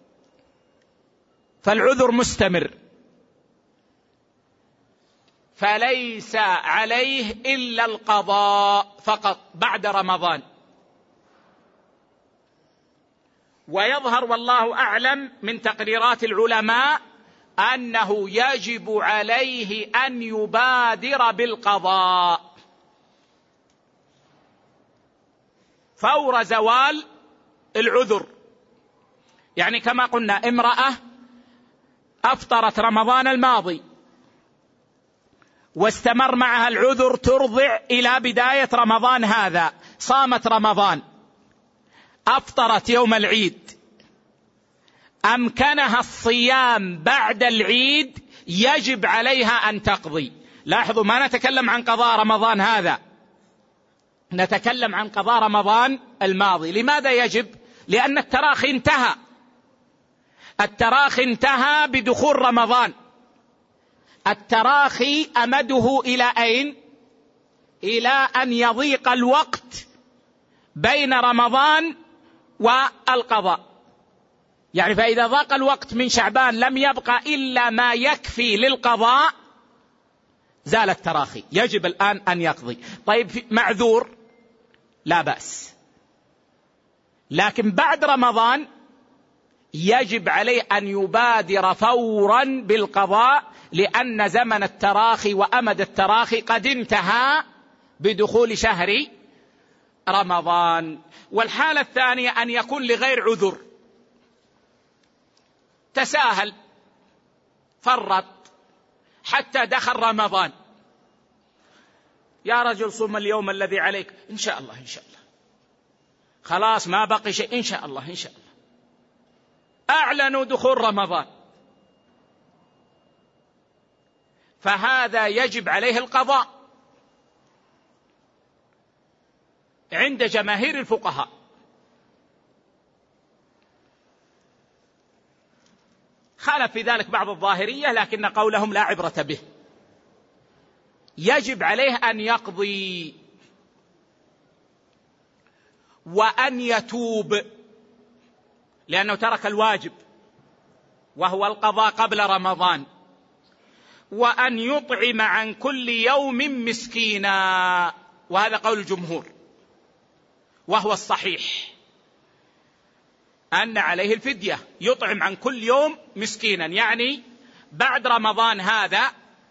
فالعذر مستمر، فليس عليه إلا القضاء فقط بعد رمضان. ويظهر والله أعلم من تقريرات العلماء أنه يجب عليه أن يبادر بالقضاء فور زوال العذر. يعني كما قلنا امرأة أفطرت رمضان الماضي واستمر معها العذر ترضع إلى بداية رمضان هذا، صامت رمضان، أفطرت يوم العيد، أمكنها الصيام بعد العيد، يجب عليها أن تقضي. لاحظوا ما نتكلم عن قضاء رمضان هذا، نتكلم عن قضاء رمضان الماضي. لماذا يجب؟ لأن التراخي انتهى، التراخي انتهى بدخول رمضان. التراخي أمده إلى أين؟ إلى أن يضيق الوقت بين رمضان والقضاء. يعني فإذا ضاق الوقت من شعبان لم يبقى إلا ما يكفي للقضاء زال التراخي، يجب الآن أن يقضي. طيب معذور لا بأس، لكن بعد رمضان يجب عليه أن يبادر فورا بالقضاء، لأن زمن التراخي وأمد التراخي قد انتهى بدخول شهر رمضان. والحالة الثانية أن يكون لغير عذر، تساهل فرط حتى دخل رمضان، يا رجل صوم اليوم الذي عليك، إن شاء الله إن شاء الله، خلاص ما بقي شيء، إن شاء الله إن شاء الله، أعلنوا دخول رمضان، فهذا يجب عليه القضاء عند جماهير الفقهاء. خالف في ذلك بعض الظاهرية لكن قولهم لا عبرة به، يجب عليه أن يقضي وأن يتوب، لأنه ترك الواجب وهو القضاء قبل رمضان، وأن يطعم عن كل يوم مسكينا، وهذا قول الجمهور وهو الصحيح، أن عليه الفدية، يطعم عن كل يوم مسكينا، يعني بعد رمضان هذا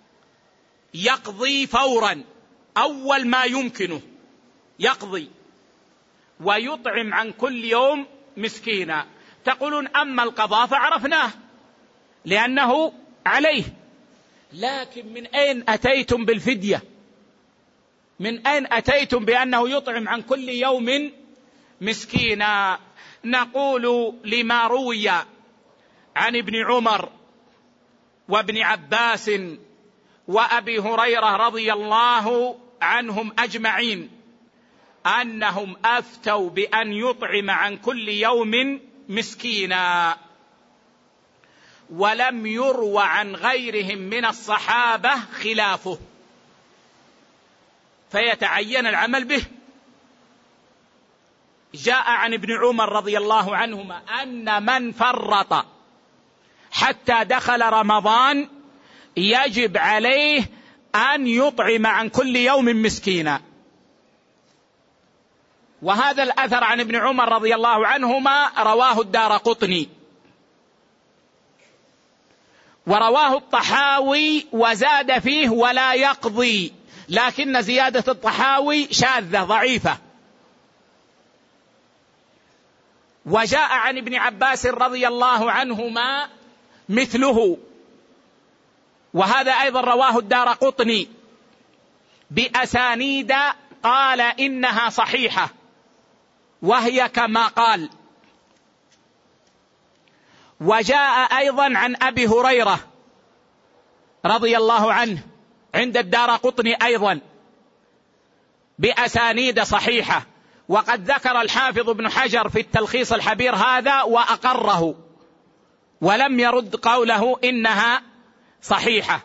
يقضي فورا أول ما يمكنه يقضي ويطعم عن كل يوم مسكينا. تقولون أما القضاء فعرفناه لأنه عليه، لكن من أين أتيتم بالفدية؟ من أين أتيتم بأنه يطعم عن كل يوم مسكينا؟ نقول لما روي عن ابن عمر وابن عباس وأبي هريرة رضي الله عنهم أجمعين أنهم أفتوا بأن يطعم عن كل يوم مسكينا، ولم يروى عن غيرهم من الصحابة خلافه، فيتعين العمل به. جاء عن ابن عمر رضي الله عنهما أن من فرط حتى دخل رمضان يجب عليه أن يطعم عن كل يوم مسكينا. وهذا الأثر عن ابن عمر رضي الله عنهما رواه الدارقطني ورواه الطحاوي وزاد فيه ولا يقضي، لكن زيادة الطحاوي شاذة ضعيفة. وجاء عن ابن عباس رضي الله عنهما مثله، وهذا أيضا رواه الدارقطني بأسانيد قال إنها صحيحة وهي كما قال. وجاء أيضا عن أبي هريرة رضي الله عنه عند الدارقطني أيضا بأسانيد صحيحة، وقد ذكر الحافظ ابن حجر في التلخيص الحبير هذا وأقره، ولم يرد قوله إنها صحيحة.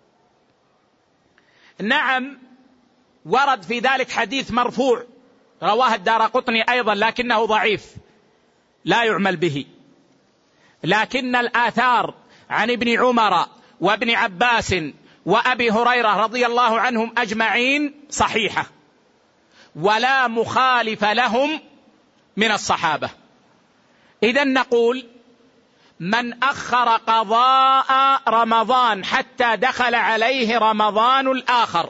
نعم ورد في ذلك حديث مرفوع رواه الدارقطني أيضا لكنه ضعيف لا يعمل به، لكن الآثار عن ابن عمر وابن عباس وأبي هريرة رضي الله عنهم أجمعين صحيحة ولا مخالف لهم من الصحابة. إذن نقول من أخر قضاء رمضان حتى دخل عليه رمضان الآخر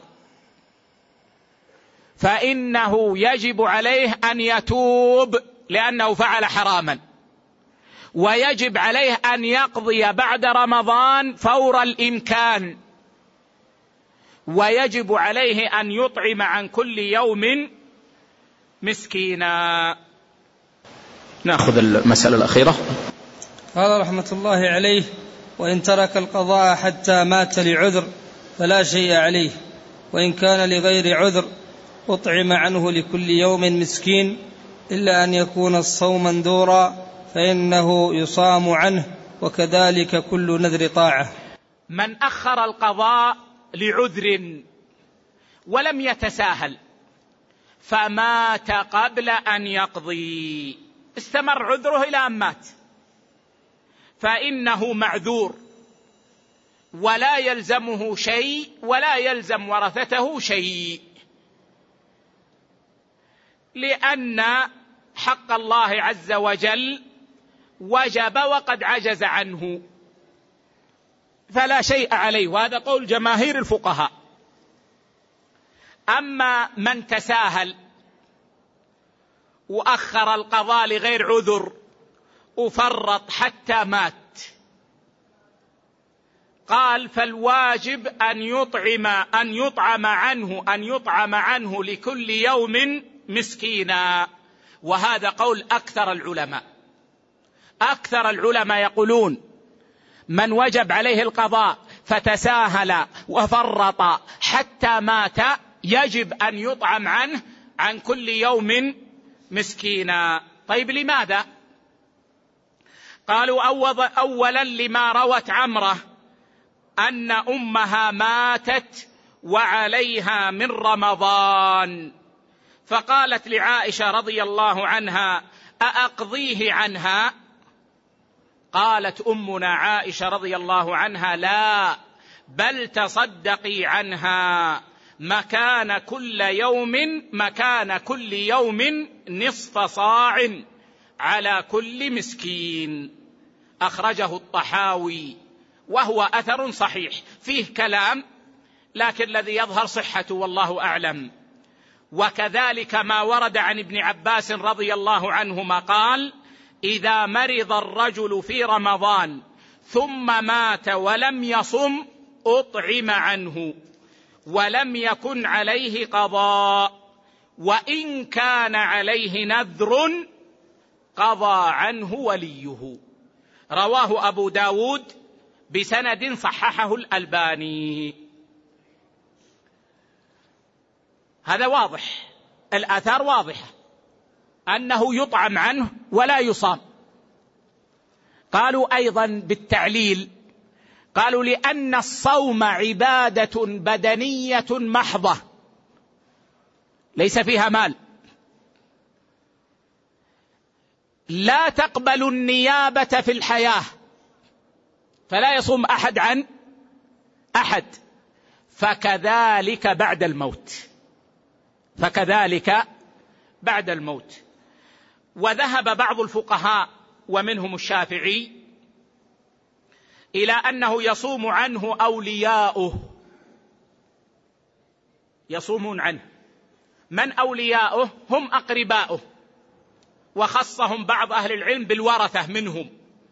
فإنه يجب عليه أن يتوب لأنه فعل حراما، ويجب عليه أن يقضي بعد رمضان فور الإمكان، ويجب عليه أن يطعم عن كل يوم مسكينا. نأخذ المسألة الأخيرة. قال رحمة الله عليه: وإن ترك القضاء حتى مات لعذر فلا شيء عليه، وإن كان لغير عذر أطعم عنه لكل يوم مسكين، إلا أن يكون الصوم منذورا فإنه يصام عنه، وكذلك كل نذر طاعة. من أخر القضاء لعذر ولم يتساهل فمات قبل أن يقضي، استمر عذره إلى أن مات، فإنه معذور ولا يلزمه شيء ولا يلزم ورثته شيء، لأن حق الله عز وجل وجب وقد عجز عنه فلا شيء عليه، وهذا قول جماهير الفقهاء. أما من تساهل وأخر القضاء لغير عذر وفرط حتى مات، قال فالواجب أن يطعم أن يطعم عنه أن يطعم عنه لكل يوم مسكينا، وهذا قول أكثر العلماء. أكثر العلماء يقولون من وجب عليه القضاء فتساهل وفرط حتى مات يجب أن يطعم عنه عن كل يوم مسكينا. طيب لماذا؟ قالوا أولا لما روت عمرة أن أمها ماتت وعليها من رمضان، فقالت لعائشة رضي الله عنها: أأقضيه عنها؟ قالت أمنا عائشة رضي الله عنها: لا، بل تصدقي عنها مكان كل يوم مكان كل يوم نصف صاع على كل مسكين. أخرجه الطحاوي وهو أثر صحيح فيه كلام لكن الذي يظهر صحته والله أعلم. وكذلك ما ورد عن ابن عباس رضي الله عنهما قال: إذا مرض الرجل في رمضان ثم مات ولم يصم أطعم عنه ولم يكن عليه قضاء، وإن كان عليه نذر قضى عنه وليه. رواه أبو داود بسند صححه الألباني. هذا واضح، الآثار واضحة أنه يطعم عنه ولا يصام. قالوا أيضا بالتعليل، قالوا لأن الصوم عبادة بدنية محضة ليس فيها مال، لا تقبل النيابة في الحياة، فلا يصوم أحد عن أحد، فكذلك بعد الموت فكذلك بعد الموت. وذهب بعض الفقهاء ومنهم الشافعي إلى أنه يصوم عنه أولياؤه، يصومون عنه. من أولياؤه؟ هم أقرباؤه، وخصهم بعض أهل العلم بالورثة منهم.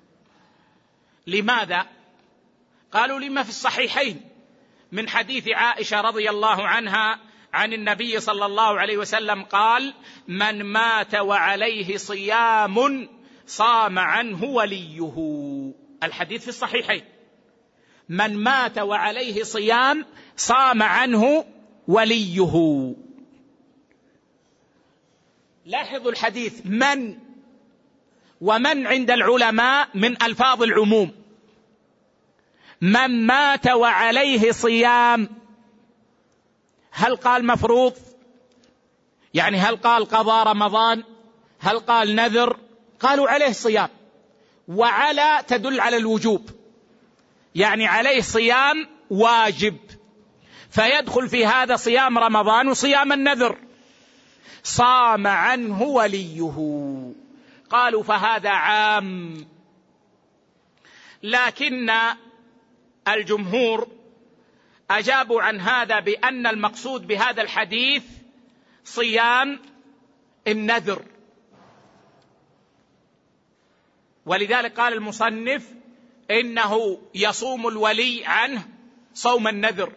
لماذا؟ قالوا لما في الصحيحين من حديث عائشة رضي الله عنها عن النبي صلى الله عليه وسلم قال: من مات وعليه صيام صام عنه وليه. الحديث في الصحيحين، من مات وعليه صيام صام عنه وليه. لاحظوا الحديث من، ومن عند العلماء من ألفاظ العموم. من مات وعليه صيام، هل قال مفروض؟ يعني هل قال قضاء رمضان؟ هل قال نذر؟ قالوا عليه صيام، وعلى تدل على الوجوب، يعني عليه صيام واجب، فيدخل في هذا صيام رمضان وصيام النذر. صام عنه وليه، قالوا فهذا عام. لكن الجمهور أجابوا عن هذا بأن المقصود بهذا الحديث صيام النذر، ولذلك قال المصنف إنه يصوم الولي عنه صوم النذر.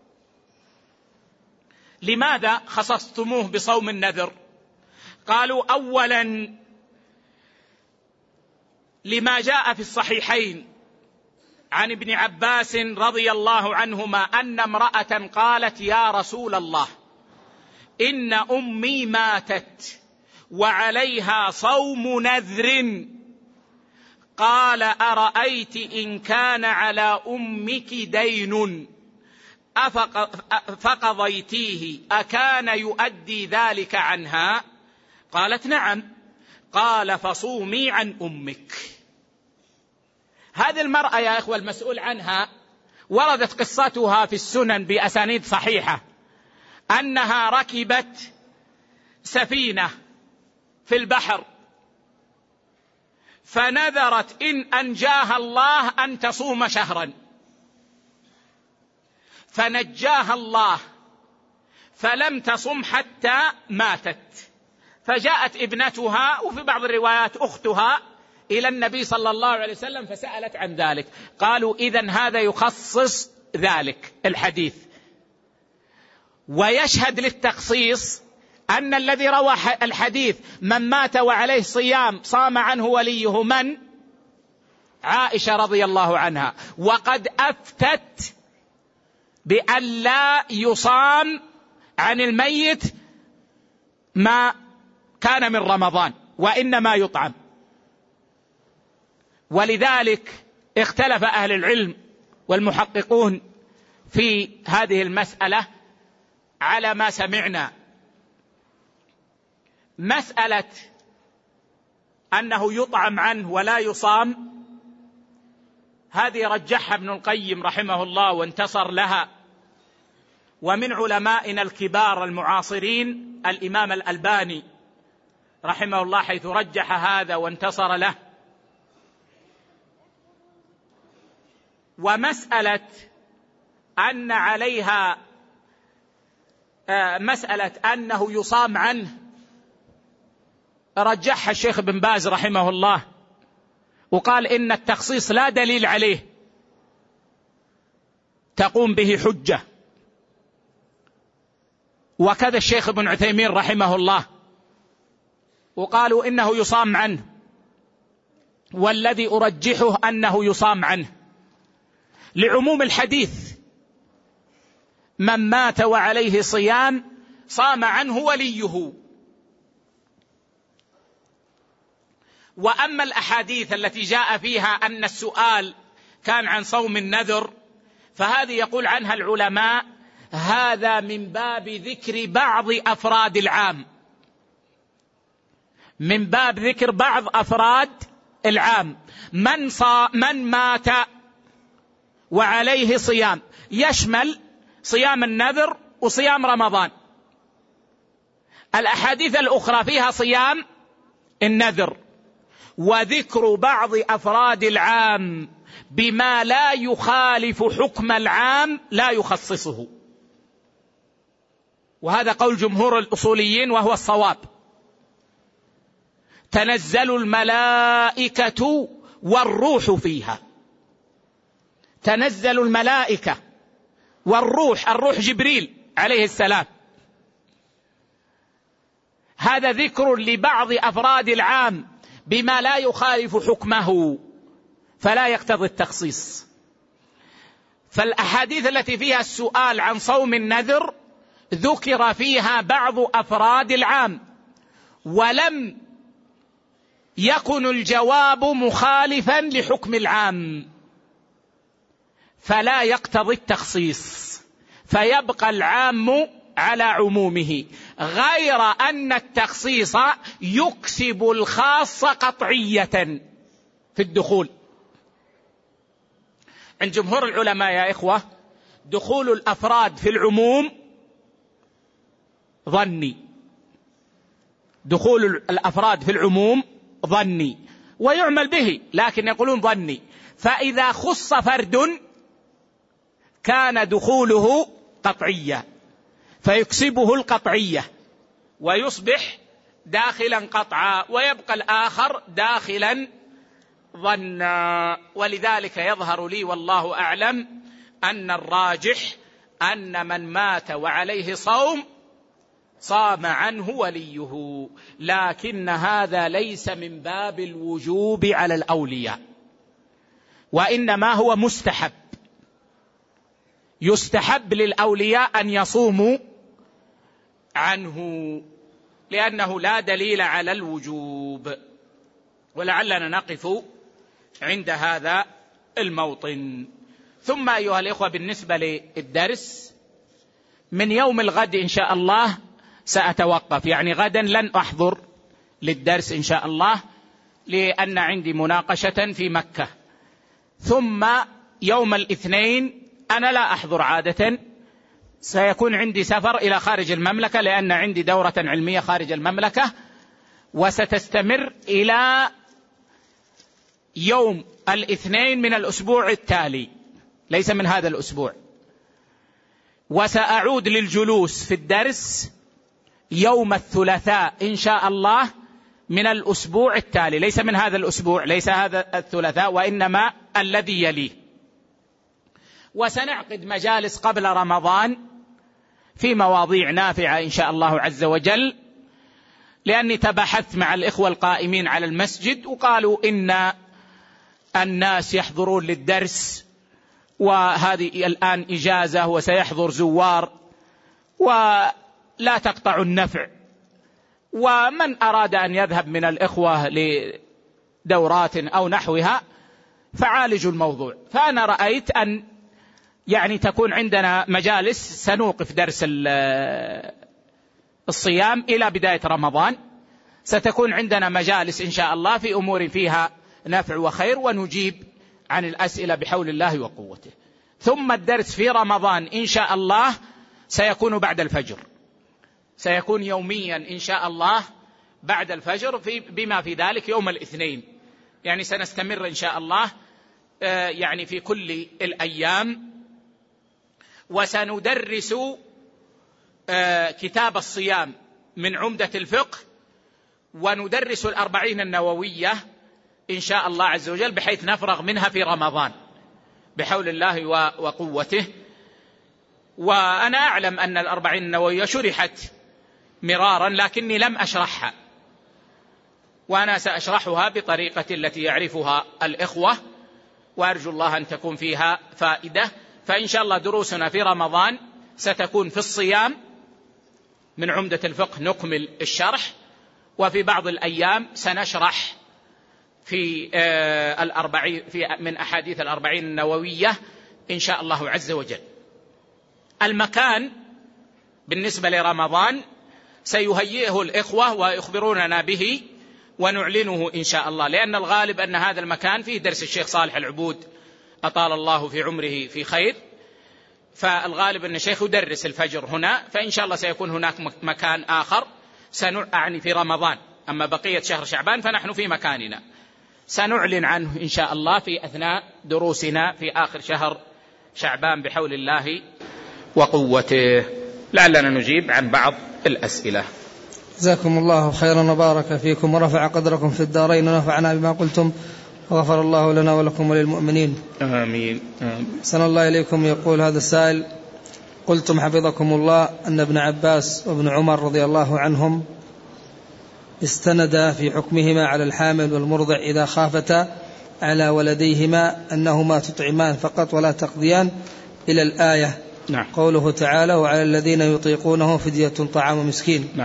لماذا خصصتموه بصوم النذر؟ قالوا أولا لما جاء في الصحيحين عن ابن عباس رضي الله عنهما أن امرأة قالت: يا رسول الله، إن أمي ماتت وعليها صوم نذر. قال: أرأيت إن كان على أمك دين فقضيتيه أكان يؤدي ذلك عنها؟ قالت: نعم. قال: فصومي عن أمك. هذه المرأة يا إخوة المسؤول عنها وردت قصتها في السنن بأسانيد صحيحة، أنها ركبت سفينة في البحر، فنذرت إن أنجاها الله أن تصوم شهرا، فنجاها الله فلم تصم حتى ماتت. فجاءت ابنتها وفي بعض الروايات أختها إلى النبي صلى الله عليه وسلم فسألت عن ذلك. قالوا: إذن هذا يخصص ذلك الحديث. ويشهد للتخصيص أن الذي روى الحديث من مات وعليه صيام صام عنه وليه من؟ عائشة رضي الله عنها، وقد أفتت بأن لا يصام عن الميت ما كان من رمضان وإنما يطعم. ولذلك اختلف أهل العلم والمحققون في هذه المسألة على ما سمعنا. مسألة أنه يطعم عنه ولا يصام هذه رجحها ابن القيم رحمه الله وانتصر لها، ومن علمائنا الكبار المعاصرين الإمام الألباني رحمه الله حيث رجح هذا وانتصر له. ومسألة أن عليها مسألة أنه يصام عنه رجحها الشيخ بن باز رحمه الله، وقال إن التخصيص لا دليل عليه تقوم به حجة. وكذا الشيخ ابن عثيمين رحمه الله، وقالوا إنه يصام عنه، والذي أرجحه أنه يصام عنه لعموم الحديث: من مات وعليه صيام صام عنه وليه. وأما الأحاديث التي جاء فيها أن السؤال كان عن صوم النذر فهذه يقول عنها العلماء هذا من باب ذكر بعض أفراد العام، من باب ذكر بعض أفراد العام. من, صا من مات وعليه صيام يشمل صيام النذر وصيام رمضان. الأحاديث الأخرى فيها صيام النذر، وذكر بعض أفراد العام بما لا يخالف حكم العام لا يخصصه، وهذا قول جمهور الأصوليين وهو الصواب. تنزل الملائكة والروح فيها، تنزل الملائكة والروح، الروح جبريل عليه السلام. هذا ذكر لبعض أفراد العام بما لا يخالف حكمه فلا يقتضي التخصيص. فالأحاديث التي فيها السؤال عن صوم النذر ذكر فيها بعض أفراد العام، ولم يكن الجواب مخالفا لحكم العام فلا يقتضي التخصيص، فيبقى العام على عمومه، غير أن التخصيص يكسب الخاص قطعية في الدخول. عند جمهور العلماء يا إخوة دخول الأفراد في العموم ظني، دخول الأفراد في العموم ظني ويعمل به، لكن يقولون ظني. فإذا خص فرد كان دخوله قطعية فيكسبه القطعية ويصبح داخلا قطعا، ويبقى الآخر داخلا ظنا. ولذلك يظهر لي والله أعلم أن الراجح أن من مات وعليه صوم صام عنه وليه، لكن هذا ليس من باب الوجوب على الأولياء، وإنما هو مستحب، يستحب للأولياء أن يصوموا عنه لأنه لا دليل على الوجوب. ولعلنا نقف عند هذا الموطن. ثم أيها الإخوة بالنسبة للدرس، من يوم الغد إن شاء الله سأتوقف، يعني غدا لن أحضر للدرس إن شاء الله لأن عندي مناقشة في مكة. ثم يوم الاثنين أنا لا أحضر عادة، سيكون عندي سفر إلى خارج المملكة لأن عندي دورة علمية خارج المملكة، وستستمر إلى يوم الاثنين من الأسبوع التالي، ليس من هذا الأسبوع. وسأعود للجلوس في الدرس يوم الثلاثاء إن شاء الله من الأسبوع التالي، ليس من هذا الأسبوع، ليس هذا الثلاثاء وإنما الذي يليه. وسنعقد مجالس قبل رمضان في مواضيع نافعة إن شاء الله عز وجل، لأني تباحثت مع الإخوة القائمين على المسجد وقالوا إن الناس يحضرون للدرس وهذه الآن إجازة وسيحضر زوار ولا تقطع النفع، ومن أراد أن يذهب من الإخوة لدورات أو نحوها فعالجوا الموضوع. فأنا رأيت أن يعني تكون عندنا مجالس، سنوقف درس الصيام إلى بداية رمضان، ستكون عندنا مجالس إن شاء الله في أمور فيها نفع وخير، ونجيب عن الأسئلة بحول الله وقوته. ثم الدرس في رمضان إن شاء الله سيكون بعد الفجر، سيكون يوميا إن شاء الله بعد الفجر، في بما في ذلك يوم الاثنين، يعني سنستمر إن شاء الله يعني في كل الأيام. وسندرس كتاب الصيام من عمدة الفقه، وندرس الأربعين النووية إن شاء الله عز وجل، بحيث نفرغ منها في رمضان بحول الله وقوته. وأنا أعلم أن الأربعين النووية شرحت مرارا لكني لم أشرحها، وأنا سأشرحها بطريقة التي يعرفها الإخوة، وأرجو الله أن تكون فيها فائدة. فإن شاء الله دروسنا في رمضان ستكون في الصيام من عمدة الفقه نكمل الشرح، وفي بعض الأيام سنشرح في الأربعين في من أحاديث الأربعين النووية إن شاء الله عز وجل. المكان بالنسبة لرمضان سيهيئه الإخوة ويخبروننا به ونعلنه إن شاء الله، لأن الغالب أن هذا المكان فيه درس الشيخ صالح العبود أطال الله في عمره في خير، فالغالب أن الشيخ يدرس الفجر هنا، فإن شاء الله سيكون هناك مكان آخر سنعني في رمضان. أما بقية شهر شعبان فنحن في مكاننا، سنعلن عنه إن شاء الله في أثناء دروسنا في آخر شهر شعبان بحول الله وقوته. لعلنا نجيب عن بعض الأسئلة. جزاكم الله خيرا وبارك فيكم ورفع قدركم في الدارين ونفعنا بما قلتم وغفر الله لنا ولكم وللمؤمنين. آمين. آمين. أحسن الله إليكم. يقول هذا السائل: قلتم حفظكم الله أن ابن عباس وابن عمر رضي الله عنهم استند في حكمهما على الحامل والمرضع إذا خافتا على ولديهما أنهما تطعمان فقط ولا تقضيان إلى الآية. نعم. قوله تعالى: وعلى الذين يطيقونه فدية طعام مسكين. نعم.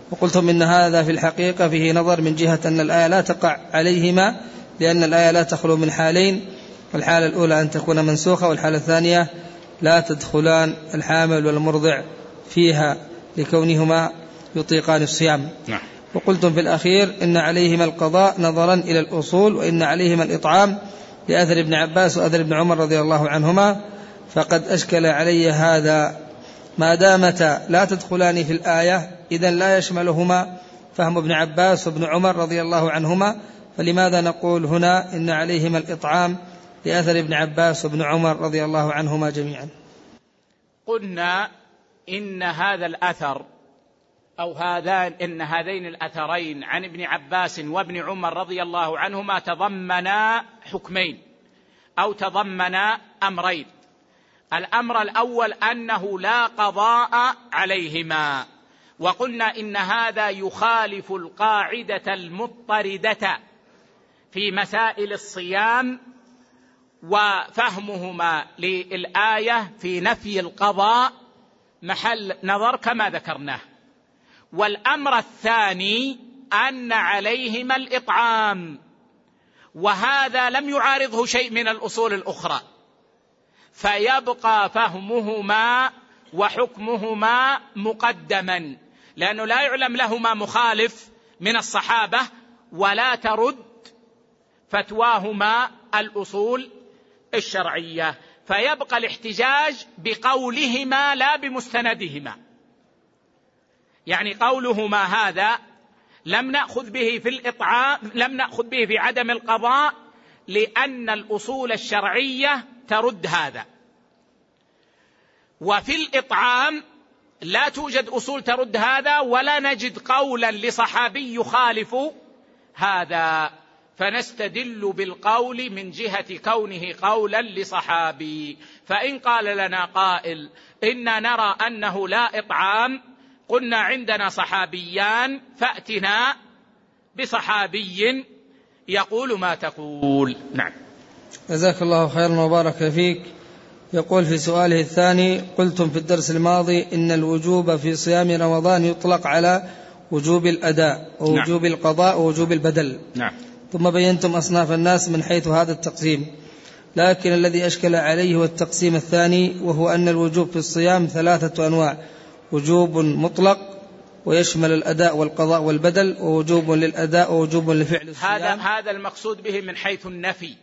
وقلتم إن هذا في الحقيقة فيه نظر من جهة أن الآية لا تقع عليهما، لأن الآية لا تخلو من حالين، الحالة الأولى أن تكون منسوخة، والحالة الثانية لا تدخلان الحامل والمرضع فيها لكونهما يطيقان الصيام. نعم. وقلتم في الأخير إن عليهما القضاء نظرا إلى الأصول، وإن عليهما الإطعام لأثر ابن عباس وأثر ابن عمر رضي الله عنهما. فقد أشكل علي هذا، ما دامتا لا تدخلان في الآية إذن لا يشملهما فهم ابن عباس وابن عمر رضي الله عنهما، فلماذا نقول هنا إن عليهما الإطعام لأثر ابن عباس وابن عمر رضي الله عنهما جميعا؟ قلنا إن هذا الأثر أو هذان إن هذين الأثرين عن ابن عباس وابن عمر رضي الله عنهما تضمنا حكمين أو تضمنا أمرين. الأمر الأول أنه لا قضاء عليهما، وقلنا إن هذا يخالف القاعدة المضطردة في مسائل الصيام وفهمهما للآية في نفي القضاء محل نظر كما ذكرناه. والأمر الثاني أن عليهما الإطعام، وهذا لم يعارضه شيء من الأصول الأخرى، فيبقى فهمهما وحكمهما مقدما، لأنه لا يعلم لهما مخالف من الصحابة ولا ترد فتواهما الأصول الشرعية، فيبقى الاحتجاج بقولهما لا بمستندهما. يعني قولهما هذا لم نأخذ به في الإطعام، لم نأخذ به في عدم القضاء، لأن الأصول الشرعية ترد هذا. وفي الإطعام لا توجد أصول ترد هذا، ولا نجد قولا لصحابي يخالف هذا، فنستدل بالقول من جهة كونه قولا لصحابي. فإن قال لنا قائل إنا نرى أنه لا إطعام، قلنا عندنا صحابيان، فأتنا بصحابي يقول ما تقول. نعم. جزاك الله خيرا وبارك فيك. يقول في سؤاله الثاني: قلتم في الدرس الماضي إن الوجوب في صيام رمضان يطلق على وجوب الأداء ووجوب نعم. القضاء ووجوب البدل. نعم. ثم بينتم أصناف الناس من حيث هذا التقسيم، لكن الذي أشكل عليه هو التقسيم الثاني، وهو أن الوجوب في الصيام ثلاثة أنواع: وجوب مطلق ويشمل الأداء والقضاء والبدل، ووجوب للأداء ووجوب لفعل الصيام. هذا هذا المقصود به من حيث النفي،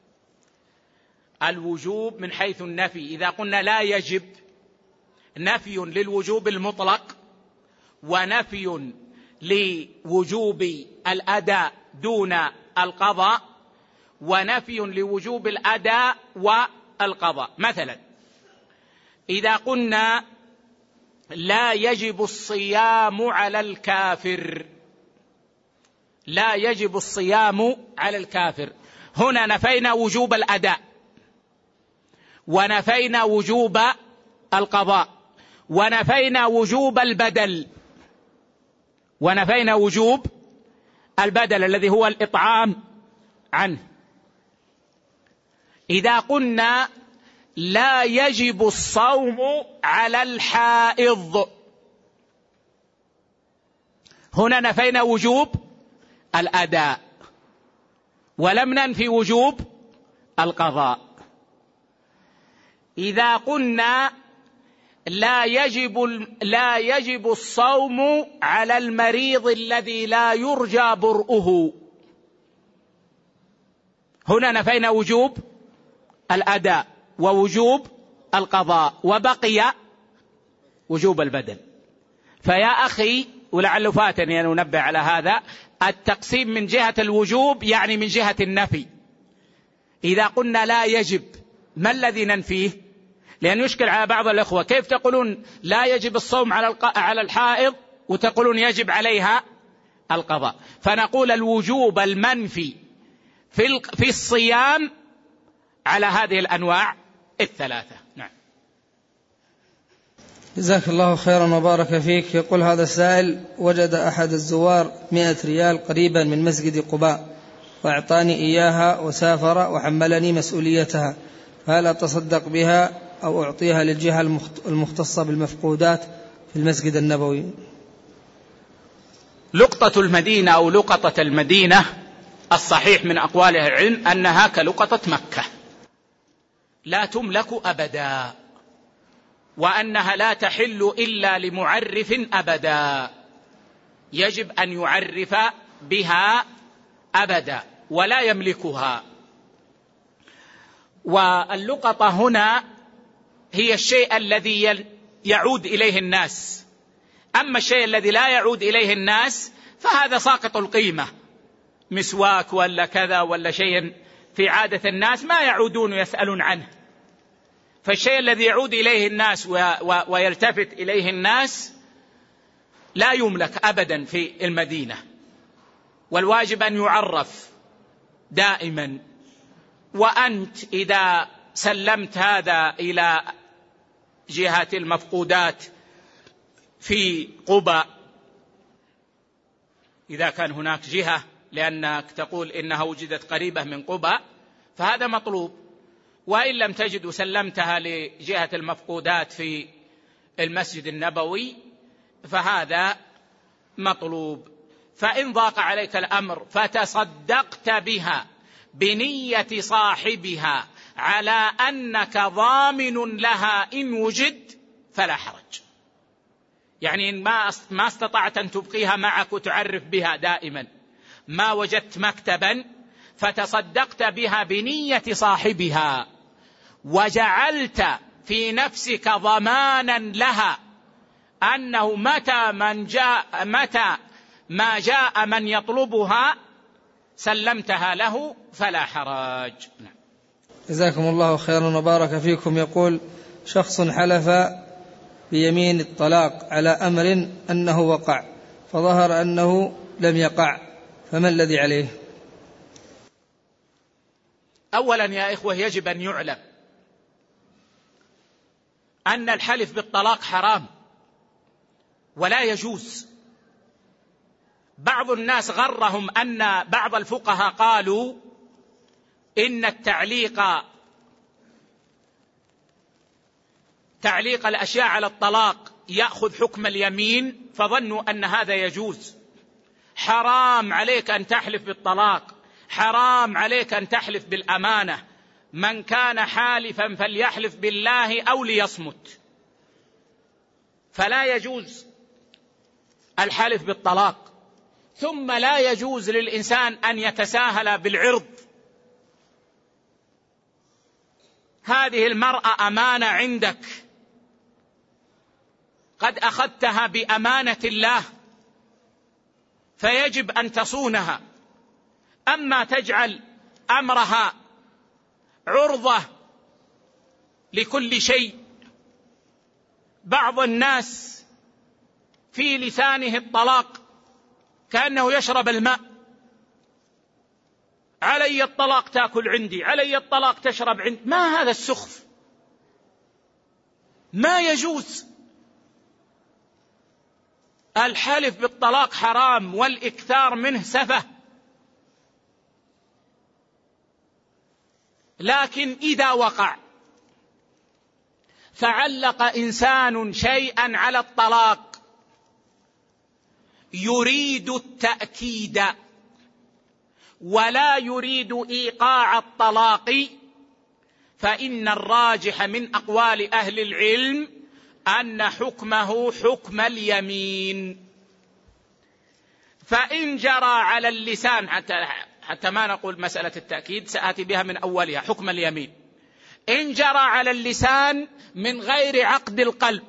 الوجوب من حيث النفي. إذا قلنا لا يجب، نفي للوجوب المطلق، ونفي لوجوب الأداء دون القضاء، ونفي لوجوب الأداء والقضاء. مثلا إذا قلنا لا يجب الصيام على الكافر، لا يجب الصيام على الكافر، هنا نفينا وجوب الأداء، ونفينا وجوب القضاء، ونفينا وجوب البدل، ونفينا وجوب البدل الذي هو الإطعام عنه. إذا قلنا لا يجب الصوم على الحائض، هنا نفينا وجوب الأداء ولم ننفي وجوب القضاء. إذا قلنا لا يجب لا يجب الصوم على المريض الذي لا يرجى برؤه، هنا نفينا وجوب الأداء ووجوب القضاء، وبقي وجوب البدل. فيا أخي، ولعل فاتني أن أنبه على هذا، التقسيم من جهة الوجوب يعني من جهة النفي. إذا قلنا لا يجب، ما الذي ننفيه؟ لأن يشكل على بعض الأخوة، كيف تقولون لا يجب الصوم على على الحائض وتقولون يجب عليها القضاء؟ فنقول الوجوب المنفي في في الصيام على هذه الأنواع الثلاثة. نعم. جزاك الله خيرا وبارك فيك. يقول هذا السائل: وجد أحد الزوار مئة ريال قريبا من مسجد قباء وأعطاني إياها وسافر وحملني مسؤوليتها، فهل أتصدق بها أو أعطيها للجهة المختصة بالمفقودات في المسجد النبوي؟ لقطة المدينة أو لقطة المدينة الصحيح من أقوال أهل العلم أنها كلقطة مكة، لا تملك أبدا، وأنها لا تحل إلا لمعرف أبدا، يجب أن يعرف بها أبدا ولا يملكها. واللقطة هنا هي الشيء الذي يعود إليه الناس، أما الشيء الذي لا يعود إليه الناس فهذا ساقط القيمة، مسواك ولا كذا ولا شيء في عادة الناس ما يعودون يسألون عنه. فالشيء الذي يعود إليه الناس ويلتفت إليه الناس لا يملك أبدا في المدينة، والواجب أن يعرف دائما. وأنت إذا سلمت هذا إلى جهة المفقودات في قباء، إذا كان هناك جهة لأنك تقول إنها وجدت قريبة من قباء فهذا مطلوب، وإن لم تجد وسلمتها لجهة المفقودات في المسجد النبوي فهذا مطلوب. فإن ضاق عليك الأمر فتصدقت بها بنية صاحبها على أنك ضامن لها إن وجد فلا حرج، يعني إن ما استطعت أن تبقيها معك وتعرف بها دائما، ما وجدت مكتبا فتصدقت بها بنية صاحبها وجعلت في نفسك ضمانا لها أنه متى من جاء متى ما جاء من يطلبها سلمتها له فلا حرج. جزاكم الله خيرا وبارك فيكم. يقول شخص حلف بيمين الطلاق على أمر أنه وقع فظهر أنه لم يقع، فما الذي عليه؟ أولا يا إخوة يجب أن يعلم أن الحلف بالطلاق حرام ولا يجوز. بعض الناس غرهم أن بعض الفقهاء قالوا إن التعليق تعليق الأشياء على الطلاق يأخذ حكم اليمين، فظنوا أن هذا يجوز. حرام عليك أن تحلف بالطلاق، حرام عليك أن تحلف بالأمانة. من كان حالفا فليحلف بالله أو ليصمت. فلا يجوز الحلف بالطلاق. ثم لا يجوز للإنسان أن يتساهل بالعرض. هذه المرأة أمانة عندك، قد أخذتها بأمانة الله فيجب أن تصونها. أما تجعل أمرها عرضة لكل شيء. بعض الناس في لسانه الطلاق كأنه يشرب الماء، علي الطلاق تأكل عندي، علي الطلاق تشرب عندي. ما هذا السخف؟ ما يجوز. الحلف بالطلاق حرام والإكثار منه سفه. لكن إذا وقع فعلق إنسان شيئا على الطلاق يريد التأكيد ولا يريد إيقاع الطلاق، فإن الراجح من أقوال أهل العلم أن حكمه حكم اليمين. فإن جرى على اللسان، حتى, حتى ما نقول مسألة التأكيد سآتي بها من أولها، حكم اليمين. إن جرى على اللسان من غير عقد القلب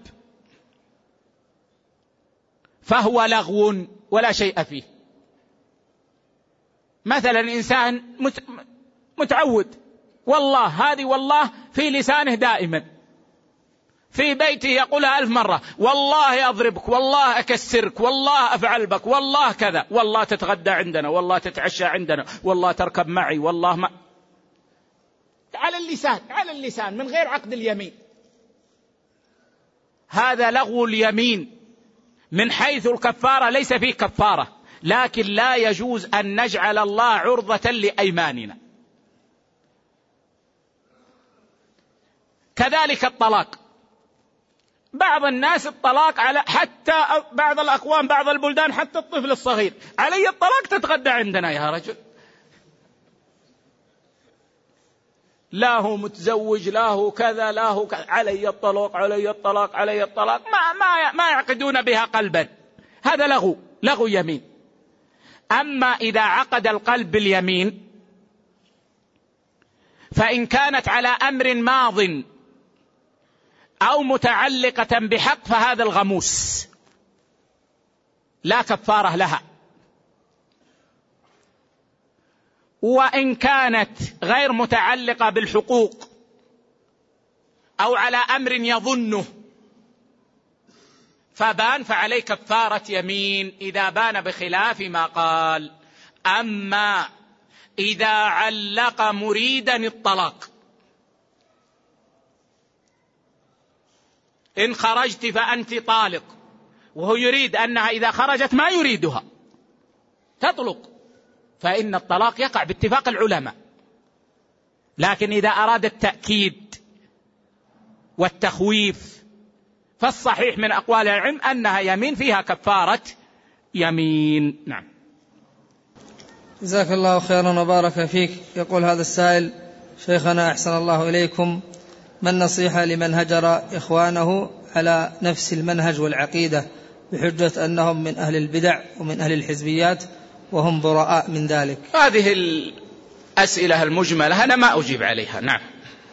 فهو لغو ولا شيء فيه. مثلا إنسان متعود والله، هذه والله في لسانه دائما، في بيته يقولها ألف مرة، والله أضربك، والله أكسرك، والله أفعل بك، والله كذا، والله تتغدى عندنا، والله تتعشى عندنا، والله تركب معي، والله ما. على اللسان، على اللسان من غير عقد اليمين. هذا لغو اليمين. من حيث الكفارة ليس فيه كفارة، لكن لا يجوز أن نجعل الله عرضة لأيماننا. كذلك الطلاق. بعض الناس الطلاق على حتى بعض الأقوام بعض البلدان حتى الطفل الصغير علي الطلاق تتغدى عندنا يا رجل، لا هو متزوج لا هو كذا لا هو كذا، علي الطلاق علي الطلاق علي الطلاق، ما ما ما يعقدون بها قلبا، هذا لغو لغو يمين. أما إذا عقد القلب باليمين فإن كانت على أمر ماض أو متعلقة بحق فهذا الغموس لا كفارة لها. وإن كانت غير متعلقة بالحقوق أو على أمر يظنه فبان فعليه كفارة يمين إذا بان بخلاف ما قال. أما إذا علق مريدا الطلاق، إن خرجت فأنت طالق، وهو يريد أنها إذا خرجت ما يريدها تطلق، فإن الطلاق يقع باتفاق العلماء. لكن إذا أراد التأكيد والتخويف فالصحيح من أقوال العلم أنها يمين فيها كفارة يمين. نعم. جزاك الله خيرا وبارك فيك. يقول هذا السائل: شيخنا أحسن الله إليكم، ما النصيحة لمن هجر إخوانه على نفس المنهج والعقيدة بحجة أنهم من أهل البدع ومن أهل الحزبيات وهم براء من ذلك؟ هذه الأسئلة المجملة أنا ما أجيب عليها. نعم.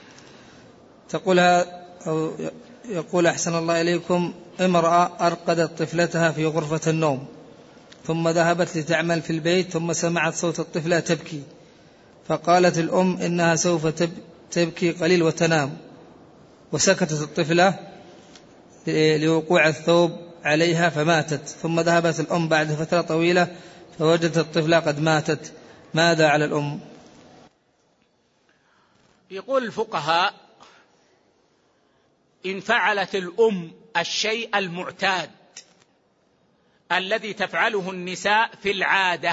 تقولها أو يقول: أحسن الله إليكم، امرأة أرقدت طفلتها في غرفة النوم ثم ذهبت لتعمل في البيت ثم سمعت صوت الطفلة تبكي، فقالت الأم إنها سوف تبكي قليل وتنام، وسكتت الطفلة لوقوع الثوب عليها فماتت، ثم ذهبت الأم بعد فترة طويلة فوجدت الطفلة قد ماتت، ماذا على الأم؟ يقول الفقهاء: إن فعلت الأم الشيء المعتاد الذي تفعله النساء في العادة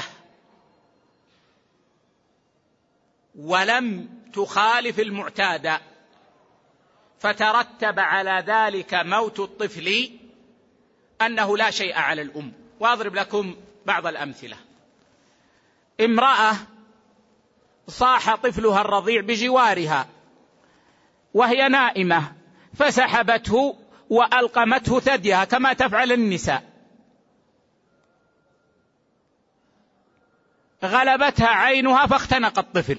ولم تخالف المعتاد فترتب على ذلك موت الطفل، أنه لا شيء على الأم. وأضرب لكم بعض الأمثلة. امرأة صاح طفلها الرضيع بجوارها وهي نائمة فسحبته وألقمته ثديها كما تفعل النساء، غلبتها عينها فاختنق الطفل،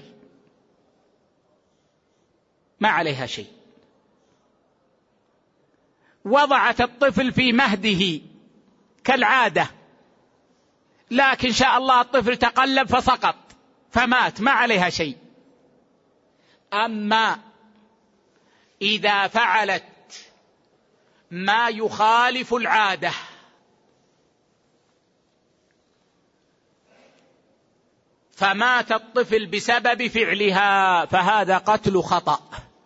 ما عليها شيء. وضعت الطفل في مهده كالعادة، لكن شاء الله الطفل تقلب فسقط فمات، ما عليها شيء. أما إذا فعلت ما يخالف العادة فمات الطفل بسبب فعلها فهذا قتل خطأ،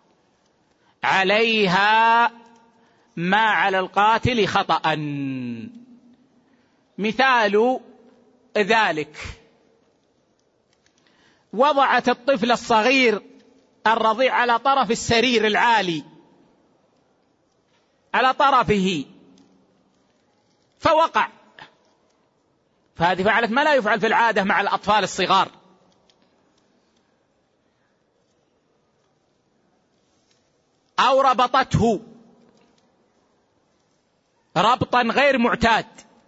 عليها ما على القاتل خطأ. مثال ذلك: وضعت الطفل الصغير الرضيع على طرف السرير العالي على طرفه فوقع، فهذه فعلت ما لا يفعل في العادة مع الأطفال الصغار. أو ربطته ربطا غير معتاد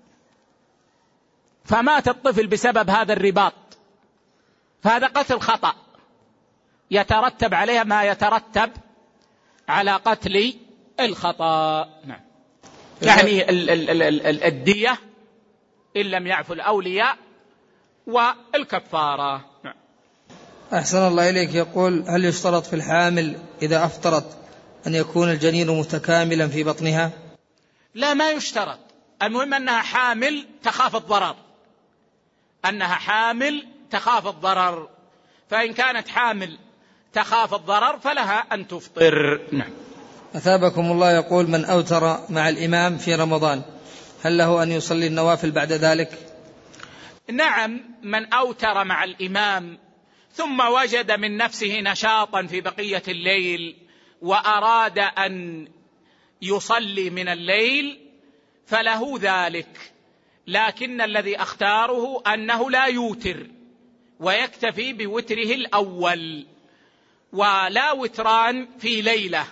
فمات الطفل بسبب هذا الرباط، فهذا قتل خطأ يترتب عليها ما يترتب على قتل الخطأ. نعم. يعني ال ال ال ال الدية إن لم يعفو الأولياء والكفارة. نعم. أحسن الله إليك. يقول: هل يشترط في الحامل إذا أفطرت أن يكون الجنين متكاملا في بطنها؟ لا، ما يشترط، المهم أنها حامل تخاف الضرر، أنها حامل تخاف الضرر، فإن كانت حامل تخاف الضرر فلها أن تفطر. نعم. أثابكم الله. يقول: من أوتر مع الإمام في رمضان هل له أن يصلي النوافل بعد ذلك؟ نعم، من أوتر مع الإمام ثم وجد من نفسه نشاطا في بقية الليل وأراد أن يصلي من الليل فله ذلك، لكن الذي أختاره أنه لا يوتر ويكتفي بوتره الأول، ولا وتران في ليلة.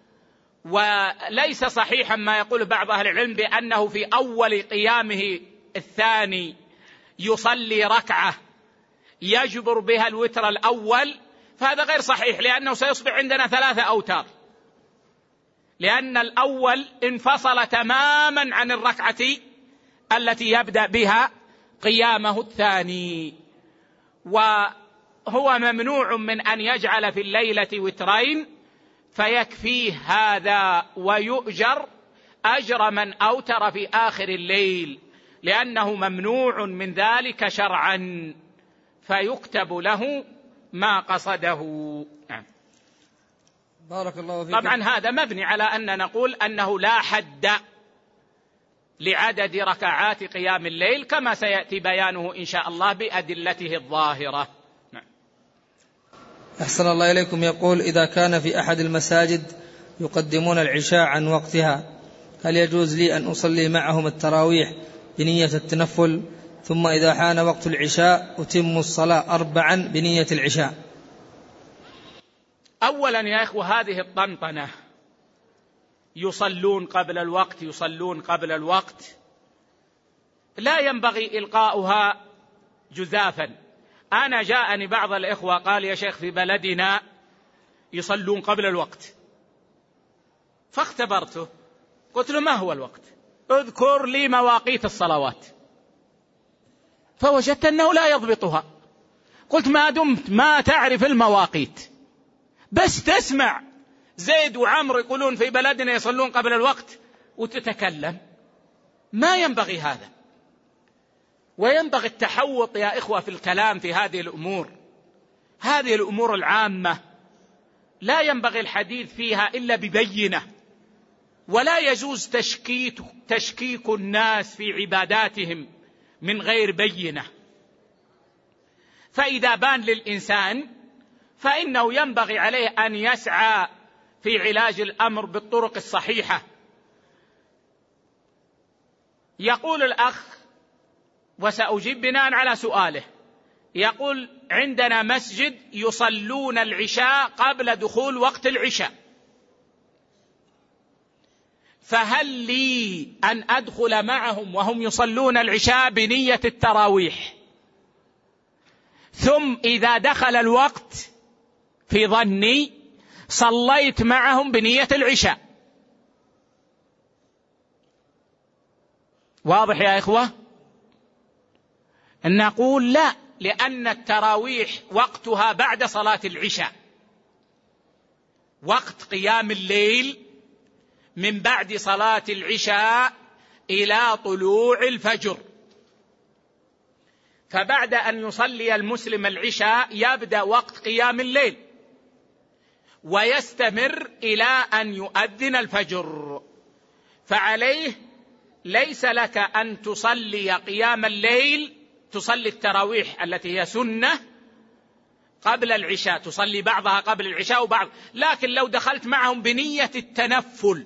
وليس صحيحا ما يقول بعض أهل العلم بأنه في أول قيامه الثاني يصلي ركعة يجبر بها الوتر الأول، فهذا غير صحيح، لأنه سيصبح عندنا ثلاثة أوتار، لأن الأول انفصل تماما عن الركعة التي يبدأ بها قيامه الثاني. وهو ممنوع من أن يجعل في الليلة وترين، فيكفيه هذا ويؤجر أجر من أوتر في آخر الليل، لأنه ممنوع من ذلك شرعا، فيكتب له ما قصده. بارك الله فيكم. طبعا هذا مبني على أن نقول أنه لا حد لعدد ركعات قيام الليل، كما سيأتي بيانه إن شاء الله بأدلته الظاهرة. نعم. أحسن الله إليكم. يقول: إذا كان في أحد المساجد يقدمون العشاء عن وقتها، هل يجوز لي أن أصلي معهم التراويح بنية التنفل، ثم إذا حان وقت العشاء أتم الصلاة أربعا بنية العشاء؟ أولا يا إخوة، هذه الطنطنة يصلون قبل الوقت يصلون قبل الوقت لا ينبغي إلقاؤها جزافا. أنا جاءني بعض الإخوة قال: يا شيخ، في بلدنا يصلون قبل الوقت. فاختبرته، قلت له: ما هو الوقت؟ اذكر لي مواقيت الصلوات. فوجدت أنه لا يضبطها. قلت: ما دمت ما تعرف المواقيت، بس تسمع زيد وعمر يقولون في بلدنا يصلون قبل الوقت وتتكلم، ما ينبغي هذا. وينبغي التحوط يا إخوة في الكلام في هذه الأمور. هذه الأمور العامة لا ينبغي الحديث فيها إلا ببينة، ولا يجوز تشكيك, تشكيك الناس في عباداتهم من غير بينة. فإذا بان للإنسان فإنه ينبغي عليه أن يسعى في علاج الأمر بالطرق الصحيحة. يقول الأخ، وسأجيب بناء على سؤاله، يقول: عندنا مسجد يصلون العشاء قبل دخول وقت العشاء، فهل لي أن أدخل معهم وهم يصلون العشاء بنية التراويح، ثم إذا دخل الوقت في ظني صليت معهم بنية العشاء؟ واضح يا إخوة؟ أن نقول لا، لأن التراويح وقتها بعد صلاة العشاء، وقت قيام الليل من بعد صلاة العشاء إلى طلوع الفجر. فبعد أن يصلي المسلم العشاء يبدأ وقت قيام الليل ويستمر إلى أن يؤذن الفجر، فعليه ليس لك أن تصلي قيام الليل، تصلي التراويح التي هي سنة قبل العشاء، تصلي بعضها قبل العشاء وبعض، لكن لو دخلت معهم بنية التنفل،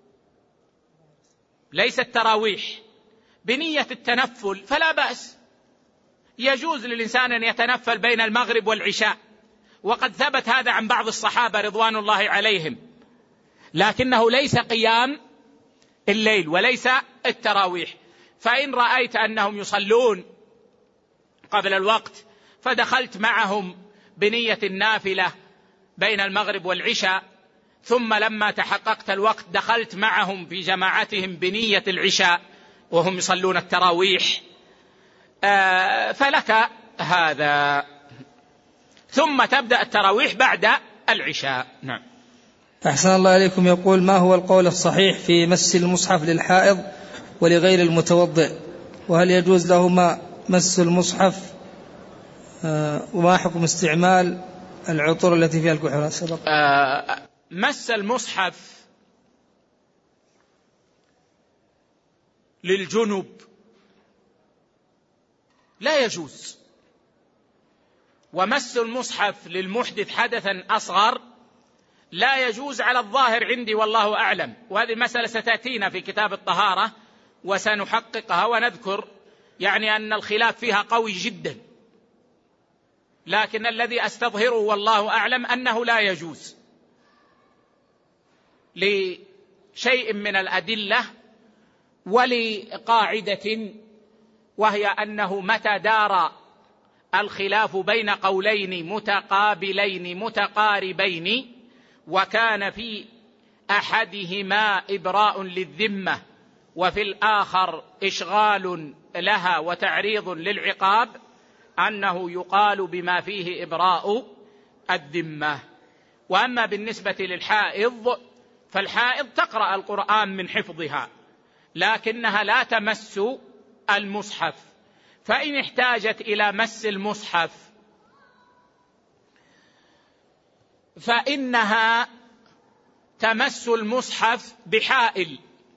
ليس التراويح، بنية التنفل، فلا بأس، يجوز للإنسان أن يتنفل بين المغرب والعشاء، وقد ثبت هذا عن بعض الصحابة رضوان الله عليهم، لكنه ليس قيام الليل وليس التراويح. فإن رأيت أنهم يصلون قبل الوقت فدخلت معهم بنية النافلة بين المغرب والعشاء، ثم لما تحققت الوقت دخلت معهم في جماعتهم بنية العشاء وهم يصلون التراويح، آه فلك هذا، ثم تبدأ التراويح بعد العشاء. نعم. أحسن الله إليكم. يقول: ما هو القول الصحيح في مس المصحف للحائض ولغير المتوضئ، وهل يجوز لهما مس المصحف، آه وما حكم استعمال العطور التي فيها الكحول؟ سبق. آه مس المصحف للجنب لا يجوز، ومس المصحف للمحدث حدثا أصغر لا يجوز على الظاهر عندي والله أعلم، وهذه المسألة ستأتينا في كتاب الطهارة وسنحققها ونذكر يعني أن الخلاف فيها قوي جدا، لكن الذي أستظهره والله أعلم أنه لا يجوز لشيء من الأدلة ولقاعدة، وهي أنه متى دار الخلاف بين قولين متقابلين متقاربين وكان في أحدهما إبراء للذمة وفي الآخر إشغال لها وتعريض للعقاب، أنه يقال بما فيه إبراء الذمة. وأما بالنسبة للحائض فالحائض تقرأ القرآن من حفظها لكنها لا تمس المصحف، فإن احتاجت إلى مس المصحف فإنها تمس المصحف بحائل،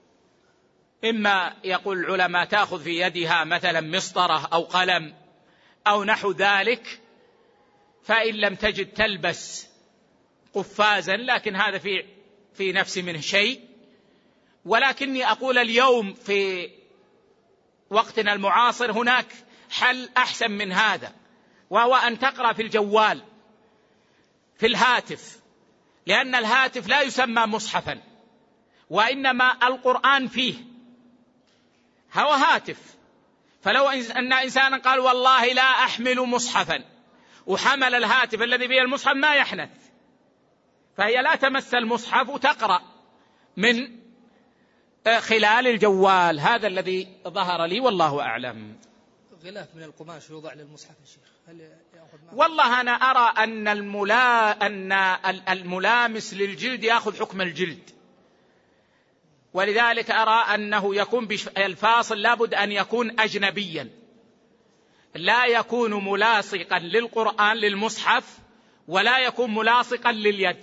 إما يقول العلماء تأخذ في يدها مثلا مسطرة أو قلم أو نحو ذلك، فإن لم تجد تلبس قفازا، لكن هذا في في نفس منه شيء. ولكني أقول اليوم في وقتنا المعاصر هناك حل أحسن من هذا، وهو أن تقرأ في الجوال في الهاتف، لأن الهاتف لا يسمى مصحفا وإنما القرآن فيه هو هاتف. فلو أن إنسانا قال والله لا أحمل مصحفا وحمل الهاتف الذي فيه المصحف ما يحنث، فهي لا تمس المصحف وتقرأ من خلال الجوال. هذا الذي ظهر لي والله أعلم. غلاف من القماش يوضع للمصحف يا شيخ، هل يأخذ معه؟ والله أنا أرى أن الملا أن الملامس للجلد يأخذ حكم الجلد، ولذلك أرى أنه يكون الفاصل لابد أن يكون أجنبيا، لا يكون ملاصقا للقرآن للمصحف ولا يكون ملاصقا لليد.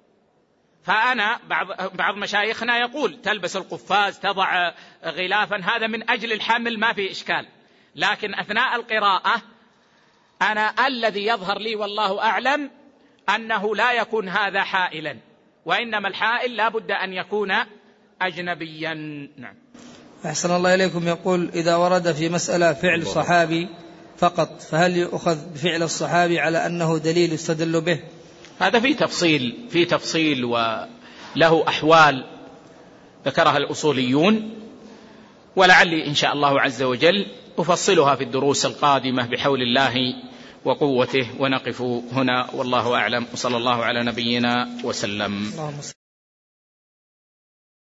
فأنا بعض بعض مشايخنا يقول تلبس القفاز تضع غلافا، هذا من أجل الحمل ما في إشكال، لكن أثناء القراءة أنا الذي يظهر لي والله أعلم أنه لا يكون هذا حائلا، وإنما الحائل لا بد أن يكون أجنبيا. نعم. أحسن الله إليكم. يقول إذا ورد في مسألة فعل صحابي فقط فهل يؤخذ بفعل الصحابي على أنه دليل يستدل به؟ هذا في تفصيل في تفصيل وله أحوال ذكرها الأصوليون، ولعلي إن شاء الله عز وجل أفصلها في الدروس القادمة بحول الله وقوته. ونقف هنا والله أعلم، وصلى الله على نبينا وسلم.